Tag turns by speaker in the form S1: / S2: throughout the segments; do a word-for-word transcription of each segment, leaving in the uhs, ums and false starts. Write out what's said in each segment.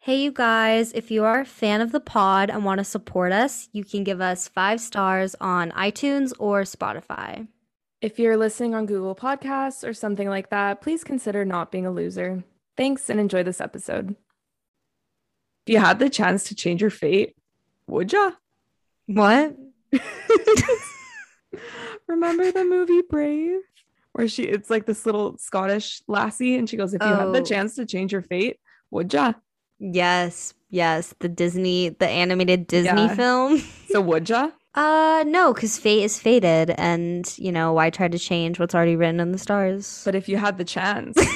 S1: Hey, you guys, if you are a fan of the pod and want to support us, you can give us five stars on iTunes or Spotify.
S2: If you're listening on Google Podcasts or something like that, please consider not being a loser. Thanks and enjoy this episode. If you had the chance to change your fate, would ya?
S1: What?
S2: Remember the movie Brave? Where she it's like this little Scottish lassie and she goes, if you had the
S1: Oh,
S2: chance to change your fate, would ya?
S1: yes, yes, the Disney, the animated Disney
S2: Yeah.
S1: film.
S2: So would ya?
S1: Uh, no, because fate is fated, and you know, why try to change what's already written in the stars?
S2: But if you had the chance,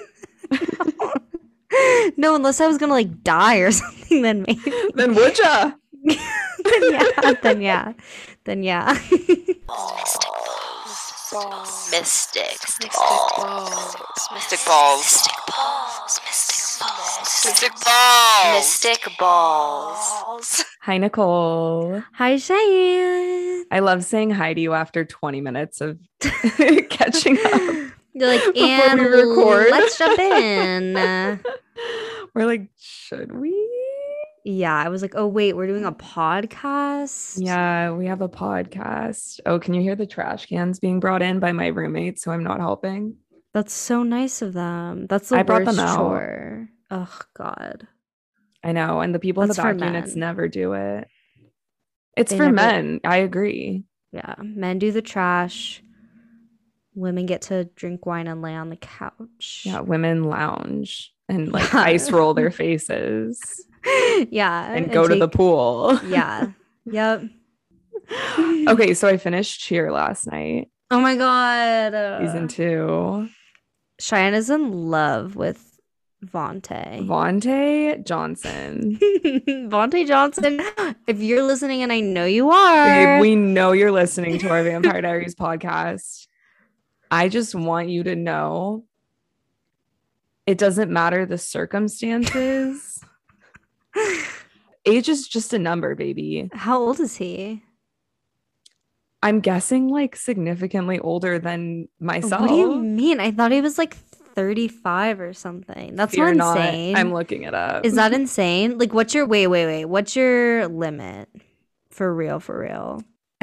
S1: No, unless I was gonna like die or something, then maybe.
S2: then would ya?
S1: Then yeah, then yeah, then yeah.
S3: Mystic balls. Mystic balls. Mystic balls. Mystic balls. Mystic balls. Mystic balls. Mystic balls.
S2: Hi, Nicole.
S1: Hi, Cheyenne.
S2: I love saying hi to you after twenty minutes of catching up.
S1: You're like,
S2: Before
S1: and
S2: we record.
S1: let's jump in. Uh,
S2: We're like, should we?
S1: yeah, I was like, oh wait, we're doing a podcast.
S2: Yeah, we have a podcast. Oh, can you hear the trash cans being brought in by my roommates who I'm not helping?
S1: That's so nice of them. That's the
S2: I brought
S1: worst
S2: them out.
S1: chore. Oh God.
S2: I know. And the people
S1: That's
S2: in
S1: for
S2: the back units
S1: men.
S2: never do it. It's
S1: They
S2: for
S1: never-
S2: men. I agree.
S1: Yeah, men do the trash. Women get to drink wine and lay on the couch.
S2: Yeah, women lounge and like
S1: Yeah.
S2: ice roll their faces
S1: Yeah.
S2: and go to the
S1: take-
S2: pool.
S1: Yeah. Yep.
S2: Okay, so I finished Cheer last night,
S1: Oh my God.
S2: season two.
S1: Cheyenne is in love with Vontae.
S2: Vontae Johnson.
S1: Vontae Johnson. If you're listening, and I know you are,
S2: Babe, we know you're listening to our Vampire Diaries podcast. I just want you to know it doesn't matter the circumstances. Age is just a number, baby.
S1: how old is he?
S2: I'm guessing like significantly older than myself.
S1: What do you mean? I thought he was like thirty-five or something. That's
S2: Fear
S1: not
S2: not.
S1: insane.
S2: I'm looking it up.
S1: Is that insane? Like, what's your wait, wait, wait? What's your limit? For real, for real.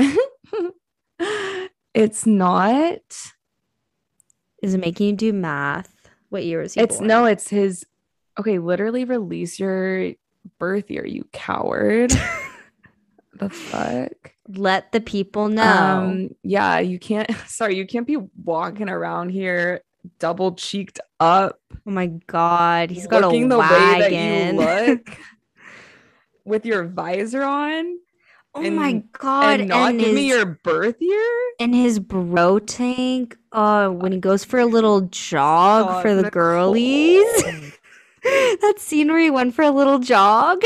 S2: It's not.
S1: Is it making you do math? What year is he
S2: It's
S1: born?
S2: no, it's his. Okay, literally release your birth year, you coward. The fuck?
S1: Let the people know.
S2: Um, yeah, you can't. Sorry, you can't be walking around here double cheeked up,
S1: oh my God, he's got
S2: looking
S1: a
S2: the
S1: wagon.
S2: way that you look with your visor on.
S1: Oh
S2: and,
S1: my God,
S2: and not
S1: and
S2: give
S1: his,
S2: me your birth year.
S1: and his bro tank. Uh, when he goes for a little jog
S2: Stop,
S1: for the
S2: Nicole.
S1: girlies. That scene where he went for a little jog.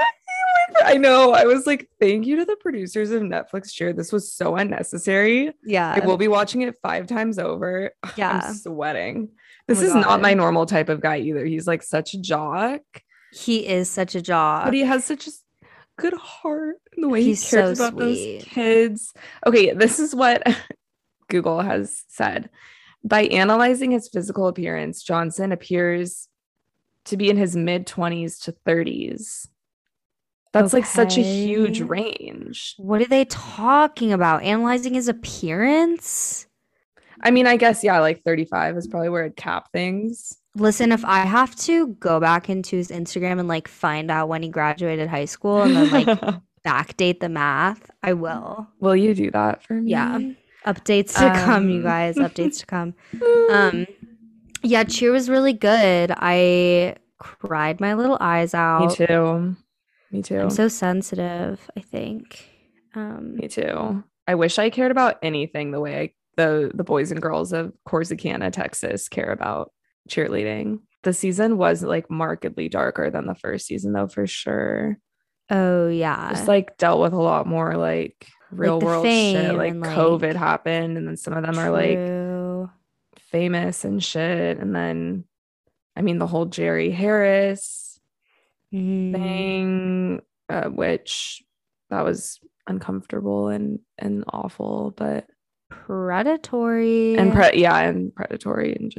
S2: I know. I was like, thank you to the producers of Netflix Cheer. This was so unnecessary.
S1: Yeah,
S2: I will be watching it five times over.
S1: yeah.
S2: I'm sweating.
S1: Oh
S2: This
S1: my
S2: is not
S1: God.
S2: my normal type of guy either. He's like such a jock,
S1: He is such a jock.
S2: but he has such a s- good heart in the way
S1: He's
S2: he cares
S1: so
S2: about
S1: sweet.
S2: those kids. Okay, this is what Google has said. By analyzing his physical appearance, Johnson appears to be in his mid twenties to thirties. That's like such a huge
S1: Okay.
S2: range.
S1: What are they talking about? Analyzing his appearance?
S2: I mean, I guess, yeah, like thirty-five is probably where I'd cap things.
S1: Listen, if I have to go back into his Instagram and like find out when he graduated high school and then like backdate the math, I will.
S2: Will you do that for me?
S1: Yeah. Updates to come, you
S2: Um,
S1: guys. Updates to come. Um, yeah, Cheer was really good. I cried my little eyes
S2: Me
S1: out.
S2: too. Me too.
S1: I'm so sensitive, I think. Um,
S2: Me too. I wish I cared about anything the way I, the the boys and girls of Corsicana, Texas care about cheerleading. The season was like markedly darker than the first season though, for sure.
S1: oh yeah.
S2: Just like dealt with a lot more like real
S1: the
S2: world shit.
S1: fame
S2: Like
S1: and, like,
S2: COVID happened and then some of them are like
S1: True.
S2: famous and shit. And then I mean the whole Jerry Harris
S1: Mm.
S2: thing, uh, which that was uncomfortable and and awful, but
S1: Predatory.
S2: and pre- yeah, and predatory and just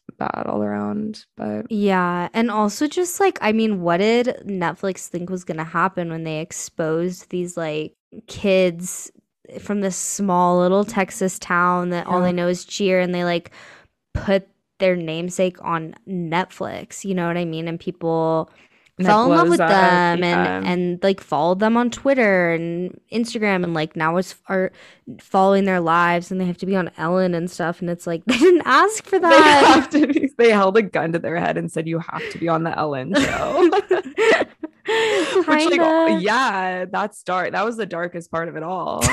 S2: bad all around. But
S1: Yeah, and also just like, I mean, what did Netflix think was gonna happen when they exposed these like kids from this small little Texas town that all
S2: yeah,
S1: they know is cheer, and they like put their namesake on Netflix, you know what I mean? And people
S2: and it
S1: fell in love
S2: blows
S1: with
S2: up.
S1: them and
S2: Yeah.
S1: and like followed them on Twitter and Instagram, and like now is are following their lives, and they have to be on Ellen and stuff, and it's like they didn't ask for
S2: They
S1: that.
S2: have to be, they held a gun to their head and said, you have to be on the Ellen show. Which, like,
S1: Kinda.
S2: yeah, that's dark. That was the darkest part of it all.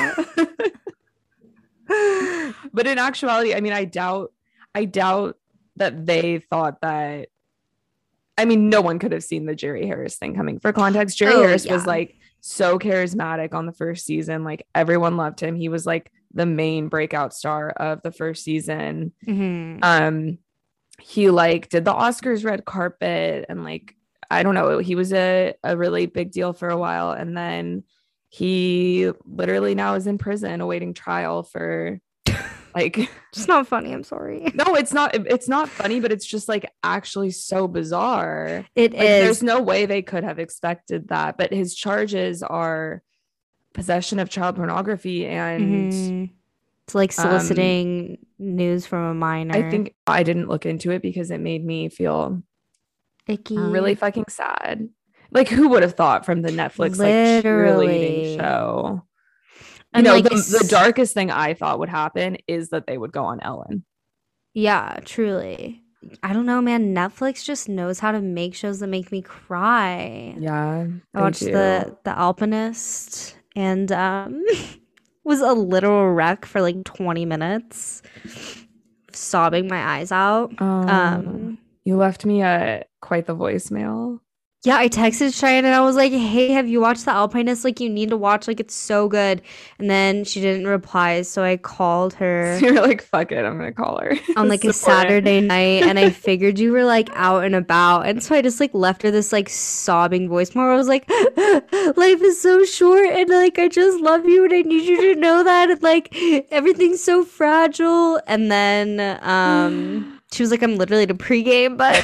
S2: But in actuality, I mean, I doubt, I doubt that they thought that. I mean, no one could have seen the Jerry Harris thing coming. For context, Jerry
S1: Oh,
S2: Harris was
S1: yeah.
S2: like so charismatic on the first season. Like everyone loved him. He was like the main breakout star of the first season.
S1: Mhm.
S2: Um, he like did the Oscars red carpet, and like I don't know, he was a a really big deal for a while, and then he literally now is in prison awaiting trial for like
S1: It's not funny, I'm sorry.
S2: no, it's not it's not funny, but it's just like actually so bizarre.
S1: It
S2: Like
S1: is.
S2: there's no way they could have expected that. But his charges are possession of child pornography and
S1: Mhm. It's like
S2: um
S1: soliciting news from a minor.
S2: I think I didn't look into it because it made me feel
S1: Icky.
S2: really fucking sad. Like who would have thought from the Netflix like
S1: Literally.
S2: cheerleading show? You
S1: And
S2: know,
S1: like
S2: the,
S1: it's-
S2: the darkest thing I thought would happen is that they would go on Ellen.
S1: Yeah, truly. I don't know, man. Netflix just knows how to make shows that make me cry.
S2: Yeah.
S1: I
S2: they
S1: watched
S2: do.
S1: the the Alpinist and um was a literal wreck for like twenty minutes, sobbing my eyes out.
S2: Um,
S1: Um
S2: you left me a quite the voicemail.
S1: Yeah, I texted Cheyenne and I was like, hey, have you watched The Alpinist? Like, you need to watch, like, it's so good. And then she didn't reply, so I called her
S2: So you're like, fuck it, I'm gonna call her.
S1: on like a
S2: Support it.
S1: Saturday night, and I figured you were like out and about. And so I just like left her this like sobbing voicemail where I was like, life is so short, and like I just love you, and I need you to know that, and like everything's so fragile. And then um she was like, I'm literally at a pregame, but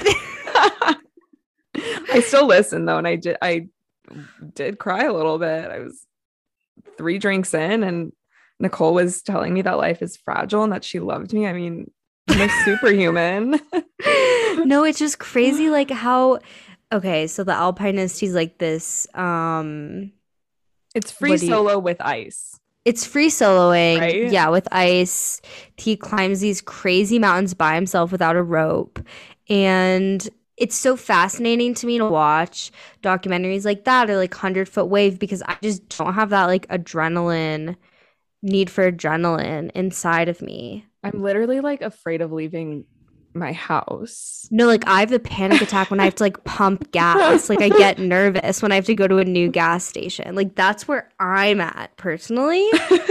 S2: I still listen though, and I did I did cry a little bit. I was three drinks in, and Nicole was telling me that life is fragile and that she loved me. I mean, I'm a superhuman.
S1: no, it's just crazy like how okay, so the Alpinist, he's like this um
S2: It's free
S1: What do you-
S2: solo with ice.
S1: it's free soloing,
S2: Right?
S1: yeah, with ice. He climbs these crazy mountains by himself without a rope, and it's so fascinating to me to watch documentaries like that, or like Hundred Foot Wave, because I just don't have that like adrenaline need for adrenaline inside of me.
S2: I'm literally like afraid of leaving my house.
S1: No, like I have a panic attack when I have to like pump gas. Like I get nervous when I have to go to a new gas station. Like that's where I'm at personally.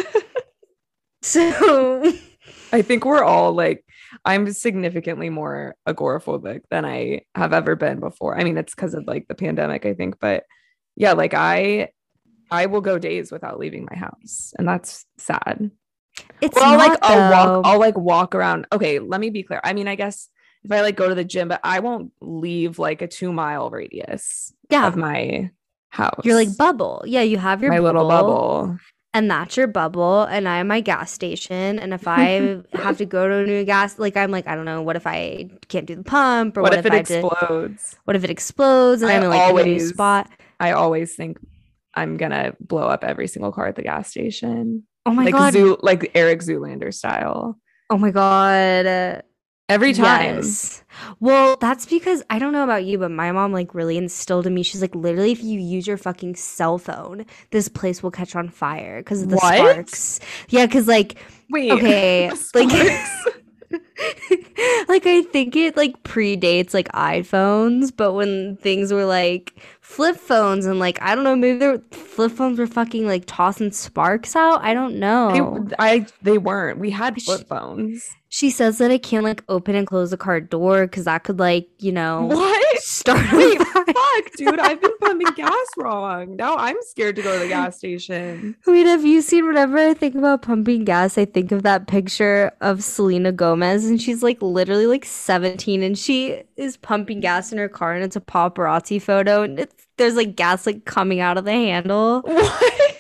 S1: So
S2: I think we're all like, I'm significantly more agoraphobic than I have ever been before. I mean, it's because of like the pandemic, I think, but yeah, like I, I will go days without leaving my house, and that's sad.
S1: it's
S2: Or I'll
S1: not
S2: like, I'll walk,
S1: though.
S2: I'll like walk around. Okay, let me be clear. I mean, I guess if I like go to the gym, but I won't leave like a two mile radius
S1: Yeah.
S2: of my house.
S1: You're like bubble. Yeah, you have your
S2: my little bubble.
S1: and that's your bubble, and I'm my gas station. And if I have to go to a new gas, like I'm like, I don't know, what if I can't do the pump, or
S2: What,
S1: what,
S2: if,
S1: if,
S2: it
S1: I have to,
S2: explodes?
S1: what if it explodes and
S2: I
S1: I'm in like a new
S2: always-
S1: spot?
S2: I always think I'm gonna blow up every single car at the gas station.
S1: Oh my
S2: like
S1: god.
S2: Zoo, like Eric Zoolander style.
S1: Oh my god. Uh,
S2: Every time.
S1: Yes. Well, that's because I don't know about you, but my mom like really instilled in me. She's like, literally, if you use your fucking cell phone, this place will catch on fire because of the
S2: What?
S1: sparks. Yeah, because like,
S2: Wait.
S1: okay,
S2: the
S1: like,
S2: sparks.
S1: like I think it like predates like iPhones, but when things were like flip phones and like I don't know, maybe their flip phones were fucking like tossing sparks out. I don't know.
S2: They, I they weren't. We had
S1: Sh-
S2: flip phones.
S1: She says that I can't like open and close the car door because that could like, you know,
S2: What?
S1: start a
S2: Wait,
S1: fire.
S2: fuck, dude. I've been pumping gas wrong. Now I'm scared to go to the gas station.
S1: Wait, have you seen, whenever I think about pumping gas, I think of that picture of Selena Gomez, and she's like literally like seventeen, and she is pumping gas in her car, and it's a paparazzi photo, and it's there's like gas like coming out of the handle.
S2: What?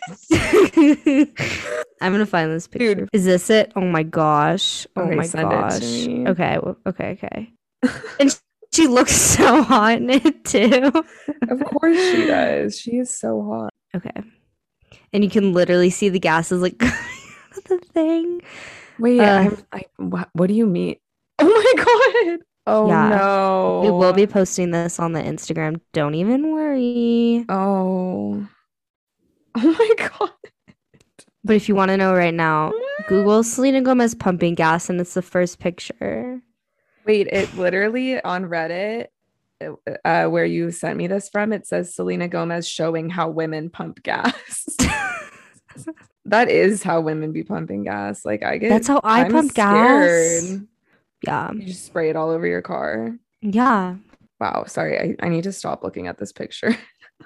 S1: I'm gonna find this picture.
S2: Dude.
S1: Is this it? Oh my gosh. Oh
S2: Okay,
S1: my
S2: send it to
S1: gosh.
S2: me.
S1: Okay, w- okay, okay. And she looks so hot in it too.
S2: Of course she does. She is so hot.
S1: Okay. And you can literally see the gases like coming out of the thing.
S2: Wait,
S1: Uh,
S2: I'm, I, what, what do you mean? Oh my god. Oh
S1: Yeah.
S2: no.
S1: We will be posting this on the Instagram. Don't even worry.
S2: Oh. Oh my god.
S1: But if you want to know right now, Google Selena Gomez pumping gas, and it's the first picture.
S2: Wait, it literally on Reddit, uh, where you sent me this from, it says Selena Gomez showing how women pump gas. That is how women be pumping gas. Like I get
S1: That's how I
S2: I'm
S1: pump gas.
S2: scared.
S1: Yeah.
S2: You just spray it all over your car.
S1: Yeah.
S2: Wow, sorry. I, I need to stop looking at this picture.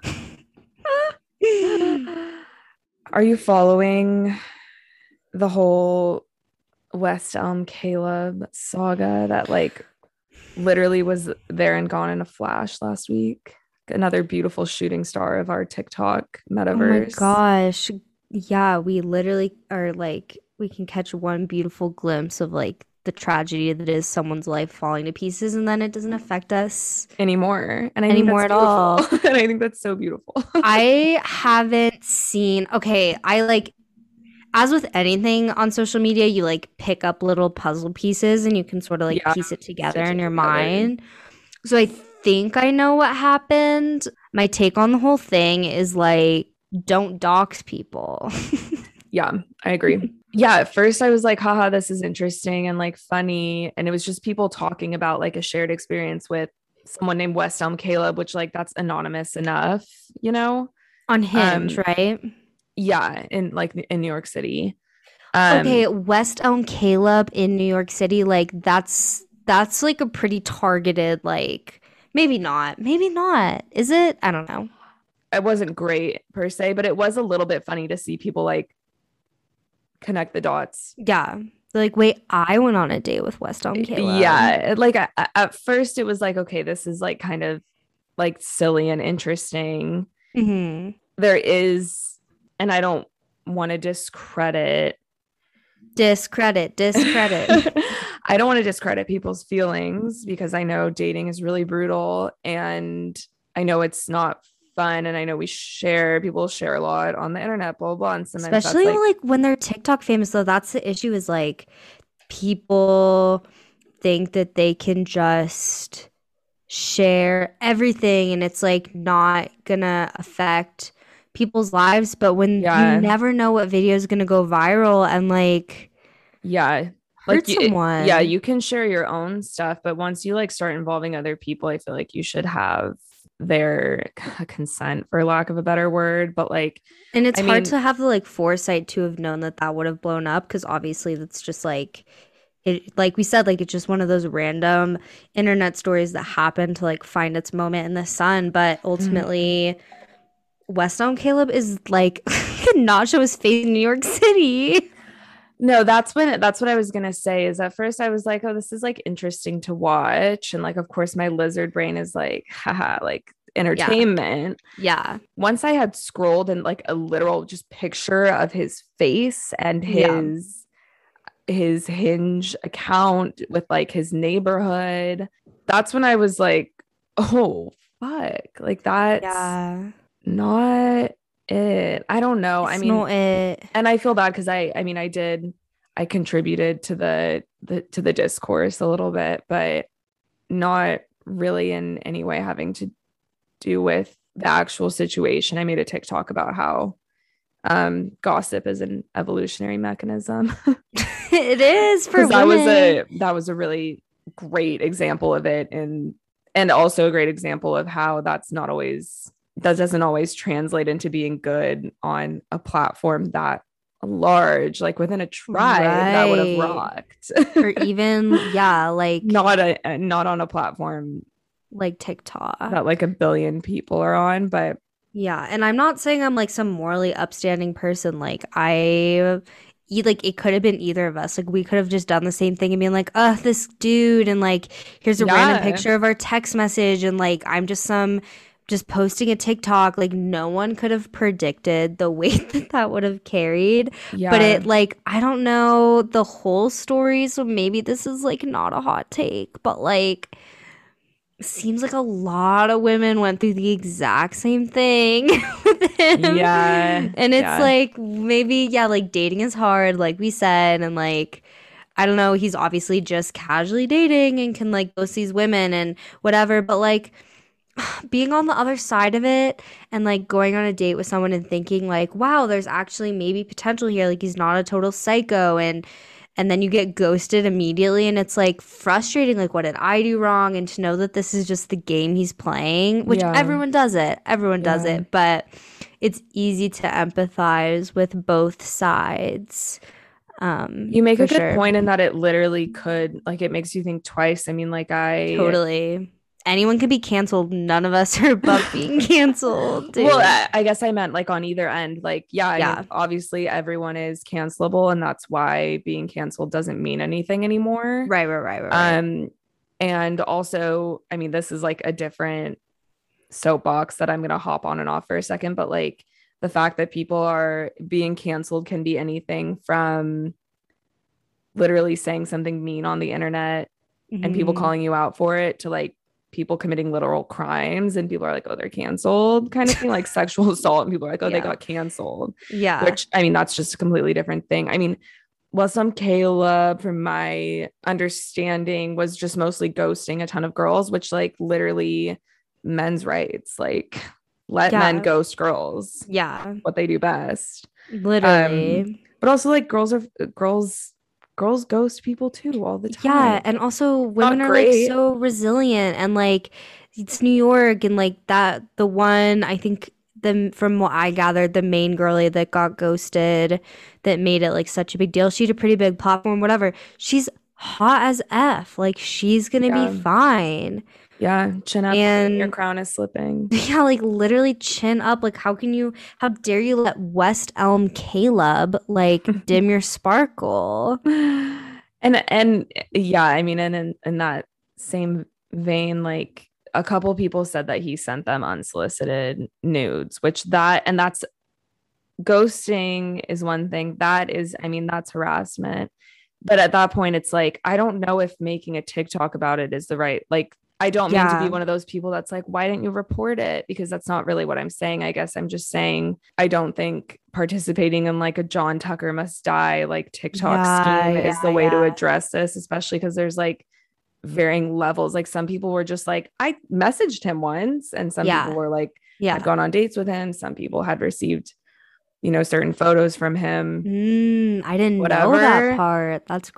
S2: Are you following the whole West Elm Caleb saga that like literally was there and gone in a flash last week? Another beautiful shooting star of our TikTok metaverse.
S1: Oh my gosh. Yeah, we literally are like, we can catch one beautiful glimpse of like the tragedy that is someone's life falling to pieces, and then it doesn't affect us
S2: Anymore. And I
S1: anymore
S2: think
S1: at
S2: that's
S1: all.
S2: beautiful. And I think that's so beautiful.
S1: I haven't seen, okay, I like, as with anything on social media, you like pick up little puzzle pieces and you can sort of like
S2: Yeah,
S1: piece it together
S2: stitch
S1: in
S2: it
S1: your
S2: together.
S1: mind. So I think I know what happened. My take on the whole thing is like, don't dox people.
S2: Yeah, I agree. Yeah, at first I was like, haha, this is interesting and like funny. And it was just people talking about like a shared experience with someone named West Elm Caleb, which like that's anonymous enough, you know?
S1: On Hinge,
S2: Um,
S1: right?
S2: Yeah, in like in New York City. Um,
S1: Okay, West Elm Caleb in New York City, like that's that's like a pretty targeted, like maybe not, maybe not. Is it? I don't know.
S2: it wasn't great per se, but it was a little bit funny to see people like connect the dots.
S1: Yeah. They're like, wait, I went on a date with West Elm Caleb.
S2: Yeah, it- like I, I- at first it was like, okay, this is like kind of like silly and interesting.
S1: Hmm.
S2: There is, and I don't want to discredit
S1: Discredit, discredit.
S2: I don't want to discredit people's feelings because I know dating is really brutal and I know it's not fun, and I know we share people share a lot on the internet, blah blah, blah, and sometimes that's
S1: Especially
S2: like,
S1: like when they're TikTok famous, though, that's the issue is like people think that they can just share everything and it's like not gonna affect people's lives. But when
S2: Yeah.
S1: you never know what video is gonna go viral and like
S2: yeah,
S1: hurt
S2: like you, it-
S1: someone.
S2: yeah, you can share your own stuff, but once you like start involving other people, I feel like you should have their consent, for lack of a better word. But like,
S1: And it's
S2: I
S1: hard
S2: mean-
S1: to have the like foresight to have known that that would have blown up because obviously that's just like it. Like we said, like it's just one of those random internet stories that happen to like find its moment in the sun. But ultimately, West Elm Caleb is like could not show his face in New York City.
S2: no, that's when that's what I was gonna say. Is at first I was like, oh, this is like interesting to watch, and like, of course, my lizard brain is like, haha, like entertainment.
S1: Yeah,
S2: Once I had scrolled and like a literal just picture of his face and
S1: Yeah.
S2: his his Hinge account with like his neighborhood, that's when I was like, oh fuck, like that's
S1: yeah.
S2: not it. I don't know. I
S1: It's
S2: mean,
S1: not it.
S2: and I feel bad because I I mean I did I contributed to the, the to the discourse a little bit, but not really in any way having to do with the actual situation. I made a TikTok about how um gossip is an evolutionary mechanism.
S1: It is for
S2: 'Cause that
S1: women.
S2: was a that was a really great example of it, and and also a great example of how that's not always that doesn't always translate into being good on a platform that large, like within a tribe that would have
S1: Right.
S2: rocked.
S1: or even yeah, like
S2: not a not on a platform
S1: like TikTok.
S2: that like a billion people are on, but
S1: Yeah, and I'm not saying I'm like some morally upstanding person. Like I, e- like it could have been either of us. Like we could have just done the same thing and been like, "Uh, this dude," and like here's a random
S2: yeah,
S1: picture of our text message, and like I'm just some just posting a TikTok. Like no one could have predicted the weight that that would have carried. But
S2: yeah,
S1: it like I don't know the whole story, so maybe this is like not a hot take, but like seems like a lot of women went through the exact same thing with him.
S2: yeah,
S1: And it's
S2: yeah,
S1: like maybe, yeah, like dating is hard, like we said, and like I don't know, he's obviously just casually dating and can like ghost these women and whatever, but like being on the other side of it and like going on a date with someone and thinking like, wow, there's actually maybe potential here, like he's not a total psycho, and and then you get ghosted immediately and it's like frustrating, like what did I do wrong, and to know that this is just the game he's playing, which
S2: yeah,
S1: everyone does it, everyone does
S2: yeah.
S1: it, but it's easy to empathize with both sides. Um
S2: You make
S1: for
S2: a good
S1: sure.
S2: point in that it literally could, like, it makes you think twice. I mean, like, I,
S1: Totally. Anyone can be canceled. None of us are above being canceled, dude.
S2: well, I, I guess I meant like on either end. Like, yeah, I
S1: Yeah.
S2: mean, obviously everyone is cancelable, and that's why being canceled doesn't mean anything anymore.
S1: Right, right, right, right, right.
S2: Um, and also, I mean, this is like a different soapbox that I'm gonna hop on and off for a second, but like the fact that people are being canceled can be anything from literally saying something mean on the internet and people
S1: Mhm.
S2: calling you out for it to like people committing literal crimes and people are like, oh, they're canceled kind of thing, like sexual assault, and people are like, oh, they
S1: Yeah.
S2: got canceled,
S1: Yeah.
S2: which I mean, that's just a completely different thing. I mean, well, some Caleb, from my understanding, was just mostly ghosting a ton of girls, which like literally men's rights, like let men
S1: Yeah.
S2: ghost girls,
S1: Yeah.
S2: what they do best.
S1: Literally.
S2: Um, but also like girls are girls girls ghost people too all the time.
S1: Yeah, and also women are like
S2: great.
S1: so resilient, and like it's New York, and like that the one I think the from what I gathered, the main girlie that got ghosted that made it like such a big deal. She had a pretty big platform, whatever. She's hot as F. Like she's gonna
S2: Yeah.
S1: be fine.
S2: Yeah, chin up, queen, your
S1: And
S2: crown is slipping.
S1: yeah, like literally chin up. Like how can you how dare you let West Elm Caleb like dim your sparkle?
S2: And and yeah, I mean, and in, in that same vein, like a couple people said that he sent them unsolicited nudes, which that and that's ghosting is one thing. That is, I mean, that's harassment. But at that point, it's like, I don't know if making a TikTok about it is the right, like, I don't mean to
S1: Yeah.
S2: be one of those people that's like, why didn't you report it? Because that's not really what I'm saying. I guess I'm just saying, I don't think participating in like a John Tucker must die, like TikTok
S1: Yeah,
S2: scheme is
S1: yeah,
S2: the way to
S1: yeah.
S2: address this, especially because there's like varying levels. Like some people were just like, I messaged him once, and some
S1: Yeah.
S2: people were like,
S1: Yeah.
S2: had gone on dates with him. Some people had received, you know, certain photos from him.
S1: Mm, I didn't know
S2: Whatever.
S1: that part. That's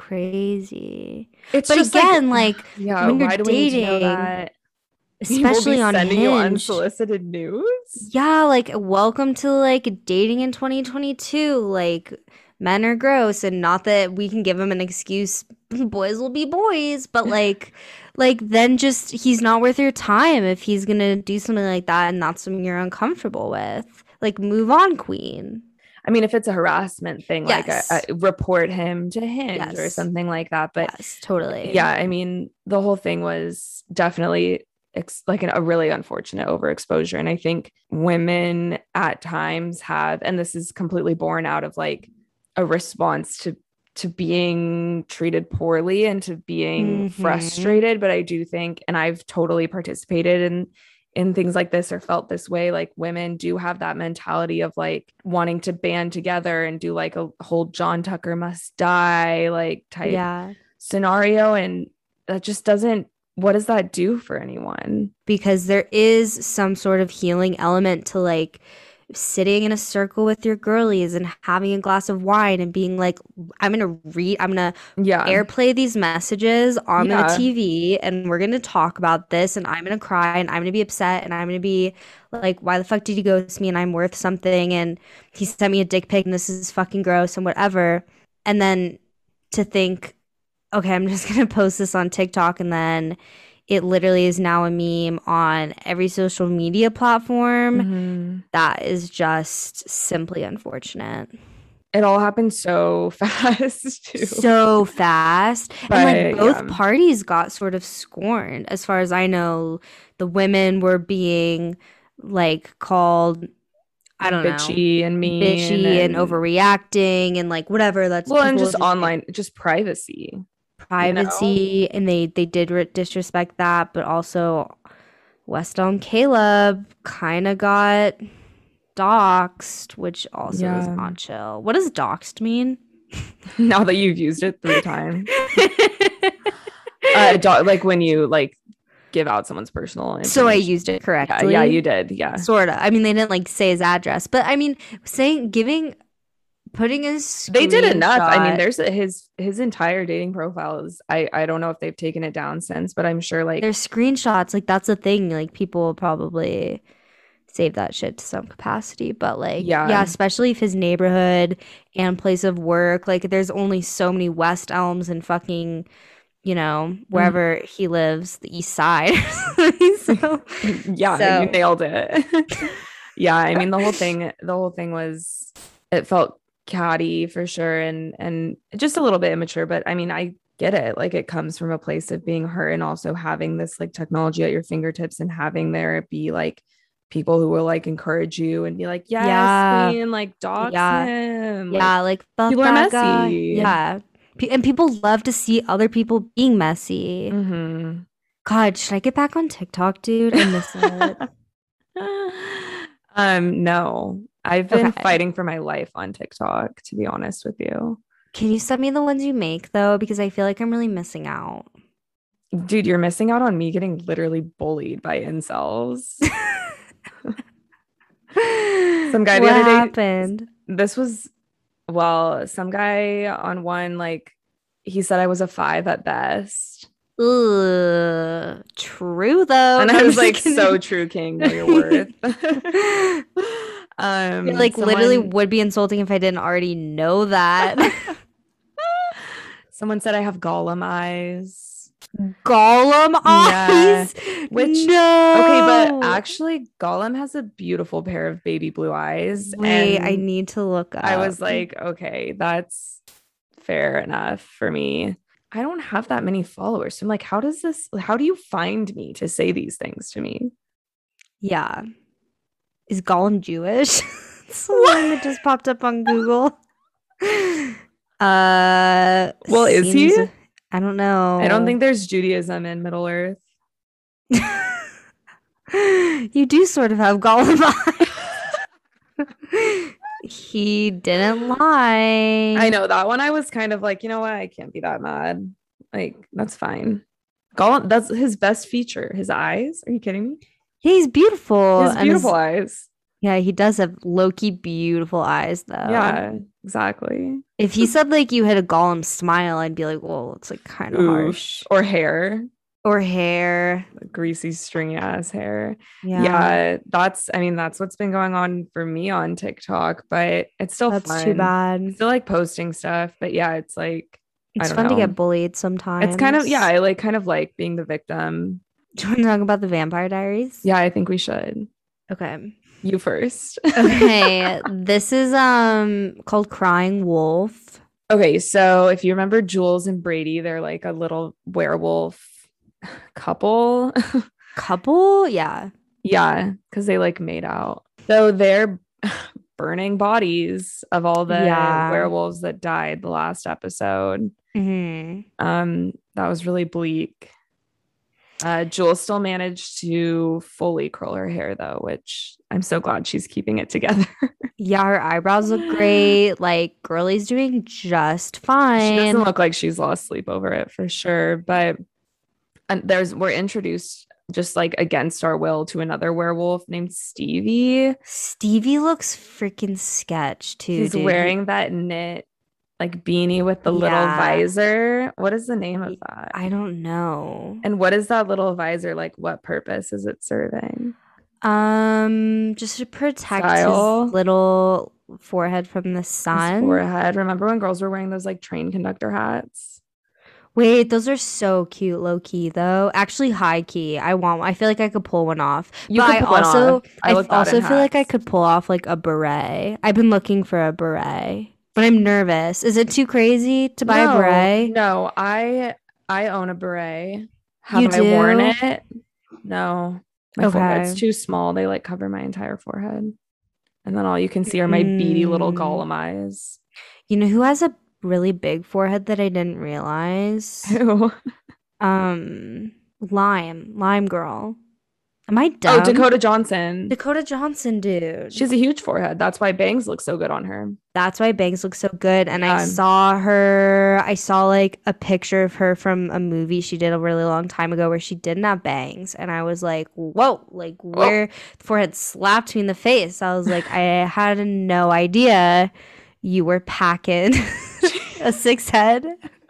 S1: crazy.
S2: It's
S1: But
S2: just
S1: again, like,
S2: yeah,
S1: when you're
S2: why do we need to know
S1: dating,
S2: that? People will
S1: especially
S2: be
S1: on
S2: sending you
S1: Hinge.
S2: unsolicited nudes.
S1: Yeah, like welcome to like dating in twenty twenty-two. Like men are gross, and not that we can give them an excuse. Boys will be boys, but like like then just he's not worth your time if he's gonna do something like that and that's something you're uncomfortable with. Like move on, queen.
S2: I mean, if it's a harassment thing, like
S1: Yes.
S2: a, a, report him to Hinge or
S1: Yes.
S2: something like that. But
S1: Yes, totally.
S2: yeah, I mean, the whole thing was definitely ex- like an, a really unfortunate overexposure. And I think women at times have, and this is completely born out of like a response to to being treated poorly and to being
S1: Mhm.
S2: frustrated. But I do think, and I've totally participated in in things like this or felt this way, like women do have that mentality of like wanting to band together and do like a whole John Tucker must die like type
S1: Yeah.
S2: scenario, and that just doesn't, what does that do for anyone?
S1: Because there is some sort of healing element to like sitting in a circle with your girlies and having a glass of wine and being like, I'm gonna read, I'm gonna
S2: Yeah,
S1: airplay these messages on
S2: Yeah.
S1: the T V, and we're gonna talk about this, and I'm gonna cry, and I'm gonna be upset, and I'm gonna be like, why the fuck did you ghost me, and I'm worth something, and he sent me a dick pic and this is fucking gross and whatever. And then to think, okay, I'm just gonna post this on TikTok, and then it literally is now a meme on every social media platform.
S2: Mhm.
S1: That is just simply unfortunate.
S2: It all happened so fast too.
S1: So fast.
S2: But,
S1: and like both
S2: yeah.
S1: parties got sort of scorned. As far as I know, the women were being like called, I don't know,
S2: bitchy and mean
S1: bitchy and,
S2: and
S1: overreacting and like whatever. That's
S2: well, and
S1: people
S2: just
S1: just like,
S2: online, just privacy. You know?
S1: privacy, and they they did re- disrespect that, but also West Elm Caleb kind of got doxed, which also is
S2: Yeah.
S1: not chill. What does doxed mean?
S2: Now that you've used it three times. uh, do- like when you like give out someone's personal information.
S1: So I used it correctly.
S2: Yeah, yeah, you did. Yeah.
S1: Sort of. I mean, they didn't like say his address, but I mean, saying, giving, putting a
S2: They did enough. I mean,
S1: screenshot-
S2: there's a, his his entire dating profile is. I I don't know if they've taken it down since, but I'm sure like
S1: there's screenshots. Like that's a thing. Like people will probably save that shit to some capacity. But like,
S2: Yeah.
S1: yeah, especially if his neighborhood and place of work, like there's only so many West Elms and fucking, you know, wherever he lives, the East Side. So,
S2: yeah,
S1: so-
S2: you nailed it. Yeah, I mean the whole thing. The whole thing was it felt catty for sure, and and just a little bit immature. But I mean, I get it. Like it comes from a place of being hurt, and also having this like technology at your fingertips, and having there be like people who will like encourage you and be like, yes,
S1: Yeah.
S2: queen, like dox
S1: Yeah.
S2: him. Like,
S1: yeah, like fuck
S2: people are
S1: that guy.
S2: messy.
S1: Yeah. Pe- And people love to see other people being messy.
S2: mhm.
S1: God, should I get back on TikTok, dude? I miss it.
S2: um, no, I've been
S1: Okay.
S2: fighting for my life on TikTok, to be honest with you.
S1: Can you send me the ones you make though? Because I feel like I'm really missing out.
S2: Dude, you're missing out on me getting literally bullied by incels. Some guy the
S1: What
S2: other day-
S1: happened?
S2: This was, well, some guy on one, like, he said I was a five at best.
S1: Ugh, true though.
S2: And
S1: No,
S2: I
S1: I'm
S2: was
S1: just
S2: like,
S1: kidding.
S2: so true, King, know your worth.
S1: I
S2: um,
S1: feel like literally
S2: someone-
S1: would be insulting if I didn't already know that.
S2: Someone said I have Gollum eyes.
S1: Gollum
S2: Yeah,
S1: eyes.
S2: which-
S1: no.
S2: Okay, but actually, Gollum has a beautiful pair of baby blue eyes.
S1: wait, I
S2: and
S1: need to look up.
S2: I was like, okay, that's fair enough for me. I don't have that many followers. So I'm like, how does this, how do you find me to say these things to me?
S1: yeah. Is Gollum Jewish? It's the one that just popped up on Google. Uh,
S2: Well, is he?
S1: seems- I don't know.
S2: I don't think there's Judaism in Middle Earth.
S1: You do sort of have Gollum eyes. He didn't lie.
S2: I know that one. I was kind of like, you know what? I can't be that mad. Like, that's fine. Gollum, that's his best feature. His eyes. Are you kidding me?
S1: He's beautiful.
S2: His
S1: and
S2: beautiful eyes.
S1: Yeah, he does have low-key beautiful eyes, though.
S2: Yeah, exactly.
S1: If he said like you had a Gollum smile, I'd be like, whoa, it's like kind of
S2: Oof.
S1: harsh.
S2: Or hair,
S1: Or hair.
S2: greasy, stringy ass hair.
S1: Yeah,
S2: Yeah. that's, I mean, that's what's been going on for me on TikTok, but it's still
S1: that's
S2: fun.
S1: too bad.
S2: I still like posting stuff, but yeah, it's like, I
S1: It's
S2: don't
S1: fun to
S2: know.
S1: get bullied sometimes.
S2: it's kind of, yeah, I like kind of like being the victim.
S1: Do you want to talk about the Vampire Diaries?
S2: Yeah, I think we should.
S1: Okay.
S2: You first.
S1: Okay. This is um called Crying Wolf.
S2: Okay, so if you remember Jules and Brady, they're like a little werewolf couple.
S1: Couple? Yeah.
S2: Yeah, because they like made out. So they're burning bodies of all the
S1: Yeah.
S2: werewolves that died the last episode.
S1: hmm
S2: Um, that was really bleak. Uh, Jules still managed to fully curl her hair though, which I'm so glad she's keeping it together.
S1: Yeah, her eyebrows look great. Like, girlie's doing just
S2: She
S1: fine.
S2: doesn't look like she's lost sleep over it for sure, but and there's we're introduced just like against our will to another werewolf named Stevie.
S1: Stevie looks freaking sketch too.
S2: He's
S1: dude.
S2: wearing that knit like beanie with the little
S1: Yeah.
S2: visor. What is the name of that?
S1: I don't know.
S2: And what is that little visor like? What purpose is it serving?
S1: Um, just to protect
S2: Style.
S1: his little forehead from the
S2: His
S1: sun.
S2: forehead. Remember when girls were wearing those like train conductor hats?
S1: Wait, those are so cute, low key though. Actually, high key. I want. I feel like I could pull one off.
S2: You
S1: But
S2: could
S1: I
S2: put one
S1: also,
S2: on. I
S1: I
S2: look
S1: f-
S2: bad in
S1: also feel like I
S2: hats.
S1: could pull off like a beret. I've been looking for a beret, but I'm nervous. Is it too crazy to buy a
S2: No,
S1: beret?
S2: no. I I own a beret.
S1: You
S2: Have I worn
S1: do?
S2: it? No. My forehead's
S1: Okay.
S2: too small. They like cover my entire forehead. And then all you can see are my beady little
S1: Mm.
S2: Gollum eyes.
S1: You know who has a really big forehead that I didn't realize?
S2: Who?
S1: Um, Lime, Lime Girl. Am I
S2: Oh,
S1: dumb?
S2: Dakota Johnson.
S1: Dakota Johnson, dude.
S2: She has a huge forehead. That's why bangs look so good on her.
S1: That's why bangs look so good. And I
S2: Yeah.
S1: saw her, I saw like a picture of her from a movie she did a really long time ago where she didn't have bangs. And I was like, whoa, like where the forehead slapped me in the face. I was like, I had no idea you were packing a six head.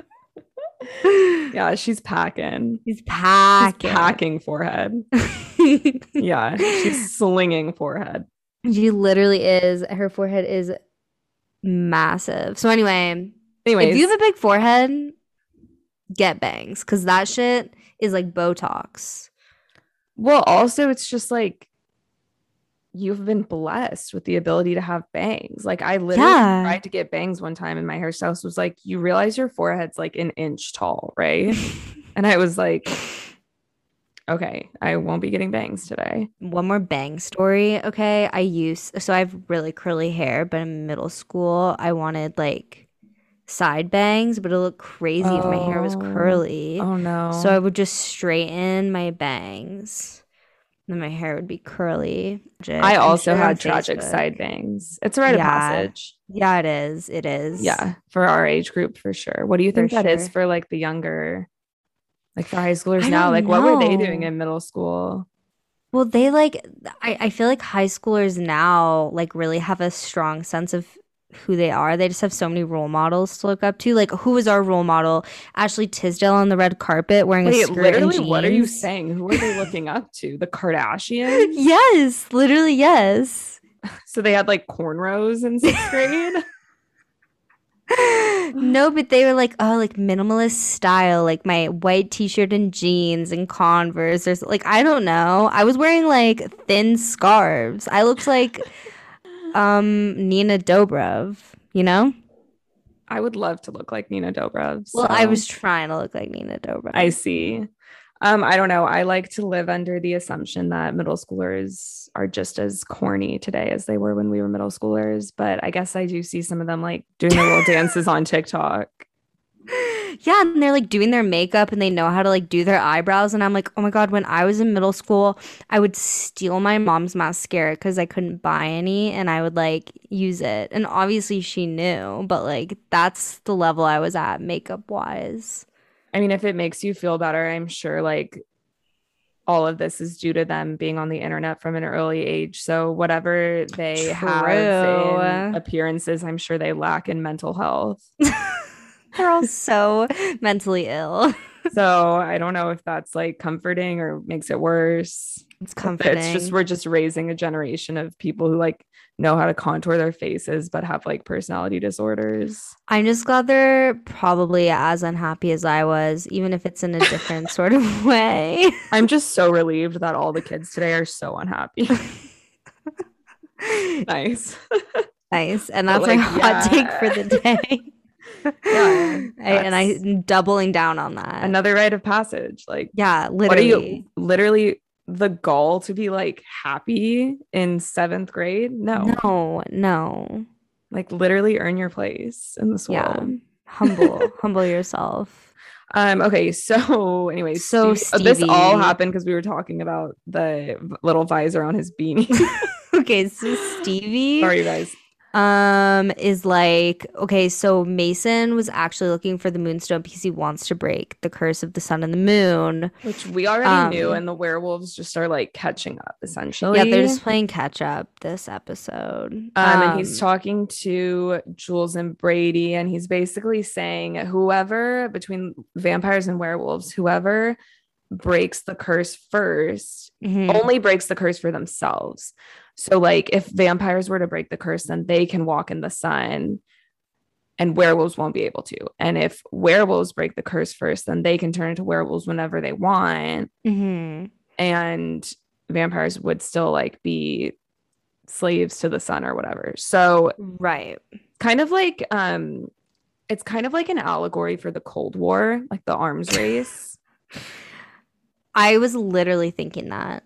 S2: Yeah, she's packing.
S1: He's
S2: She's
S1: packing.
S2: packing forehead. Yeah, she's slinging forehead.
S1: She literally is. Her forehead is massive. So anyway,
S2: Anyways,
S1: if you have a big forehead, get bangs because that shit is like Botox.
S2: well, also it's just like you've been blessed with the ability to have bangs. Like I literally
S1: Yeah.
S2: tried to get bangs one time and my hairstylist was like, you realize your forehead's like an inch tall, right? And I was like, okay, I won't be getting bangs today.
S1: One more bang story. Okay. I used, so I have really curly hair, but in middle school, I wanted like side bangs, but it looked crazy if my hair was
S2: Oh.
S1: curly.
S2: Oh no.
S1: So I would just straighten my bangs. Then my hair would be curly.
S2: I
S1: I'm
S2: also
S1: sure on
S2: had tragic
S1: Facebook.
S2: side bangs. It's a rite of
S1: Yeah.
S2: passage.
S1: Yeah, it is. It is.
S2: Yeah, for our age group for sure. What do you
S1: For
S2: think that is
S1: sure.
S2: for like the younger, like for high schoolers
S1: I
S2: now?
S1: don't
S2: Like what were they doing
S1: know.
S2: in middle school?
S1: Well, they like, I, I feel like high schoolers now like really have a strong sense of who they are. They just have so many role models to look up to. Like, who was our role model? Ashley Tisdale on the red carpet wearing a
S2: Wait,
S1: skirt and
S2: literally, what are you
S1: jeans.
S2: saying? Who are they looking up to? The Kardashians?
S1: Yes, literally, yes.
S2: So they had like cornrows in sixth grade?
S1: No, but they were like, oh, like minimalist style, like my white t-shirt and jeans and Converse. Or like, I don't know. I was wearing like thin scarves. I looked like um Nina Dobrev, you know?
S2: I would love to look like Nina Dobrev.
S1: Well, I
S2: so
S1: was trying to look like Nina Dobrev.
S2: I see. Um, I don't know. I like to live under the assumption that middle schoolers are just as corny today as they were when we were middle schoolers. But I guess I do see some of them like doing their little dances on TikTok.
S1: Yeah, and they're like doing their makeup and they know how to like do their eyebrows. And I'm like, oh my God, when I was in middle school, I would steal my mom's mascara because I couldn't buy any and I would like use it. And obviously she knew, but like that's the level I was at makeup wise.
S2: I mean, if it makes you feel better, I'm sure like all of this is due to them being on the internet from an early age. So whatever they have in
S1: True.
S2: appearances, I'm sure they lack in mental health.
S1: They're all so mentally ill.
S2: So I don't know if that's like comforting or makes it worse.
S1: It's
S2: If
S1: comforting.
S2: It's just we're just raising a generation of people who like know how to contour their faces but have like personality disorders.
S1: I'm just glad they're probably as unhappy as I was, even if it's in a different sort of way.
S2: I'm just so relieved that all the kids today are so unhappy. Nice.
S1: Nice. And
S2: But,
S1: that's
S2: like,
S1: my hot take for
S2: yeah.
S1: the day.
S2: Yeah,
S1: I, and
S2: that's-
S1: I'm doubling down on that.
S2: Another rite of passage. Like
S1: Yeah,
S2: what are
S1: literally.
S2: you literally the goal to be like happy in seventh grade? No.
S1: No, no.
S2: Like literally earn your place in this
S1: Yeah.
S2: world.
S1: Humble, humble yourself.
S2: Um, okay, so anyways,
S1: So
S2: Stevie- this all
S1: Stevie-
S2: happened because we were talking about the v- little visor on his beanie.
S1: Okay, so Stevie
S2: Sorry, you guys.
S1: um is like, okay, so Mason was actually looking for the moonstone because he wants to break the curse of the sun and the moon.
S2: Which we already
S1: Um,
S2: knew, and the werewolves just are like catching up essentially.
S1: Yeah, they're just playing catch up this episode.
S2: Um, and he's
S1: Um,
S2: talking to Jules and Brady, and he's basically saying whoever between vampires and werewolves, whoever breaks the curse first
S1: mhm.
S2: only breaks the curse for themselves. So like if vampires were to break the curse, then they can walk in the sun and werewolves won't be able to. And if werewolves break the curse first, then they can turn into werewolves whenever they want.
S1: Mm-hmm.
S2: And vampires would still like be slaves to the sun or whatever. So
S1: Right.
S2: kind of like um it's kind of like an allegory for the Cold War, like the arms race.
S1: I was literally thinking that.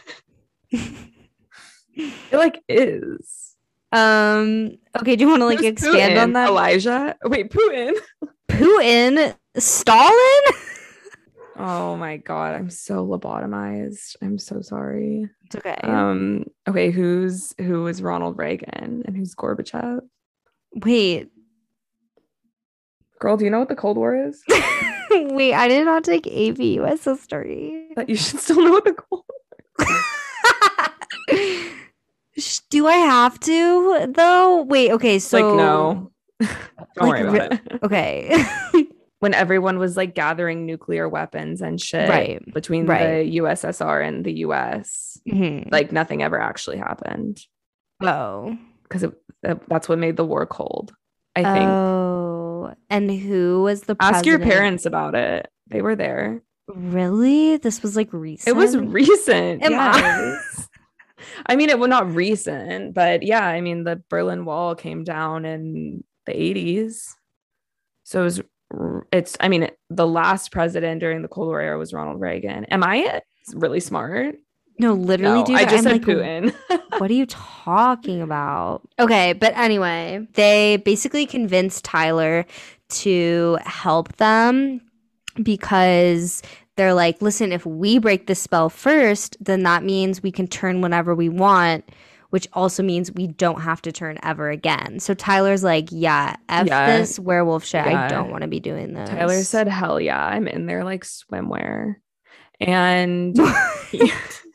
S2: It like is.
S1: Um. Okay. Do you want to like
S2: Who's
S1: expand
S2: Putin?
S1: on that?
S2: Elijah. Wait, Putin.
S1: Putin, Stalin.
S2: Oh my god, I'm so lobotomized. I'm so sorry.
S1: It's okay.
S2: Um. Okay, who's who is Ronald Reagan and who's Gorbachev?
S1: Wait.
S2: Girl, do you know what the Cold War is?
S1: Wait. I did not take A V U S history.
S2: That you should still know what the Cold War is.
S1: Sh- Do I have to though? Wait. Okay. So
S2: Like, no. Don't
S1: like,
S2: worry about
S1: re-
S2: it.
S1: Okay.
S2: When everyone was like gathering nuclear weapons and shit
S1: Right.
S2: between
S1: Right.
S2: the U S S R and the U S,
S1: Mhm.
S2: like nothing ever actually happened
S1: Oh.
S2: because that's what made the war cold, I think.
S1: Oh. And who was the
S2: Ask your
S1: president?
S2: parents about it. They were there.
S1: Really? This was like recent.
S2: It was recent.
S1: Am I-
S2: yes. I mean, it was not recent, but yeah, I mean, the Berlin Wall came down in the eighties. So it was, it's, I mean, the last president during the Cold War era was Ronald Reagan. Am I really smart?
S1: No, literally,
S2: No,
S1: dude.
S2: I just
S1: I'm
S2: said
S1: like,
S2: Putin.
S1: what are you talking about? Okay, but anyway, they basically convinced Tyler to help them because they're like, listen, if we break the spell first, then that means we can turn whenever we want, which also means we don't have to turn ever again. So Tyler's like, yeah, F
S2: Yeah.
S1: this werewolf shit.
S2: Yeah.
S1: I don't want to be doing this.
S2: Tyler said, hell yeah, I'm in there like swimwear. And he-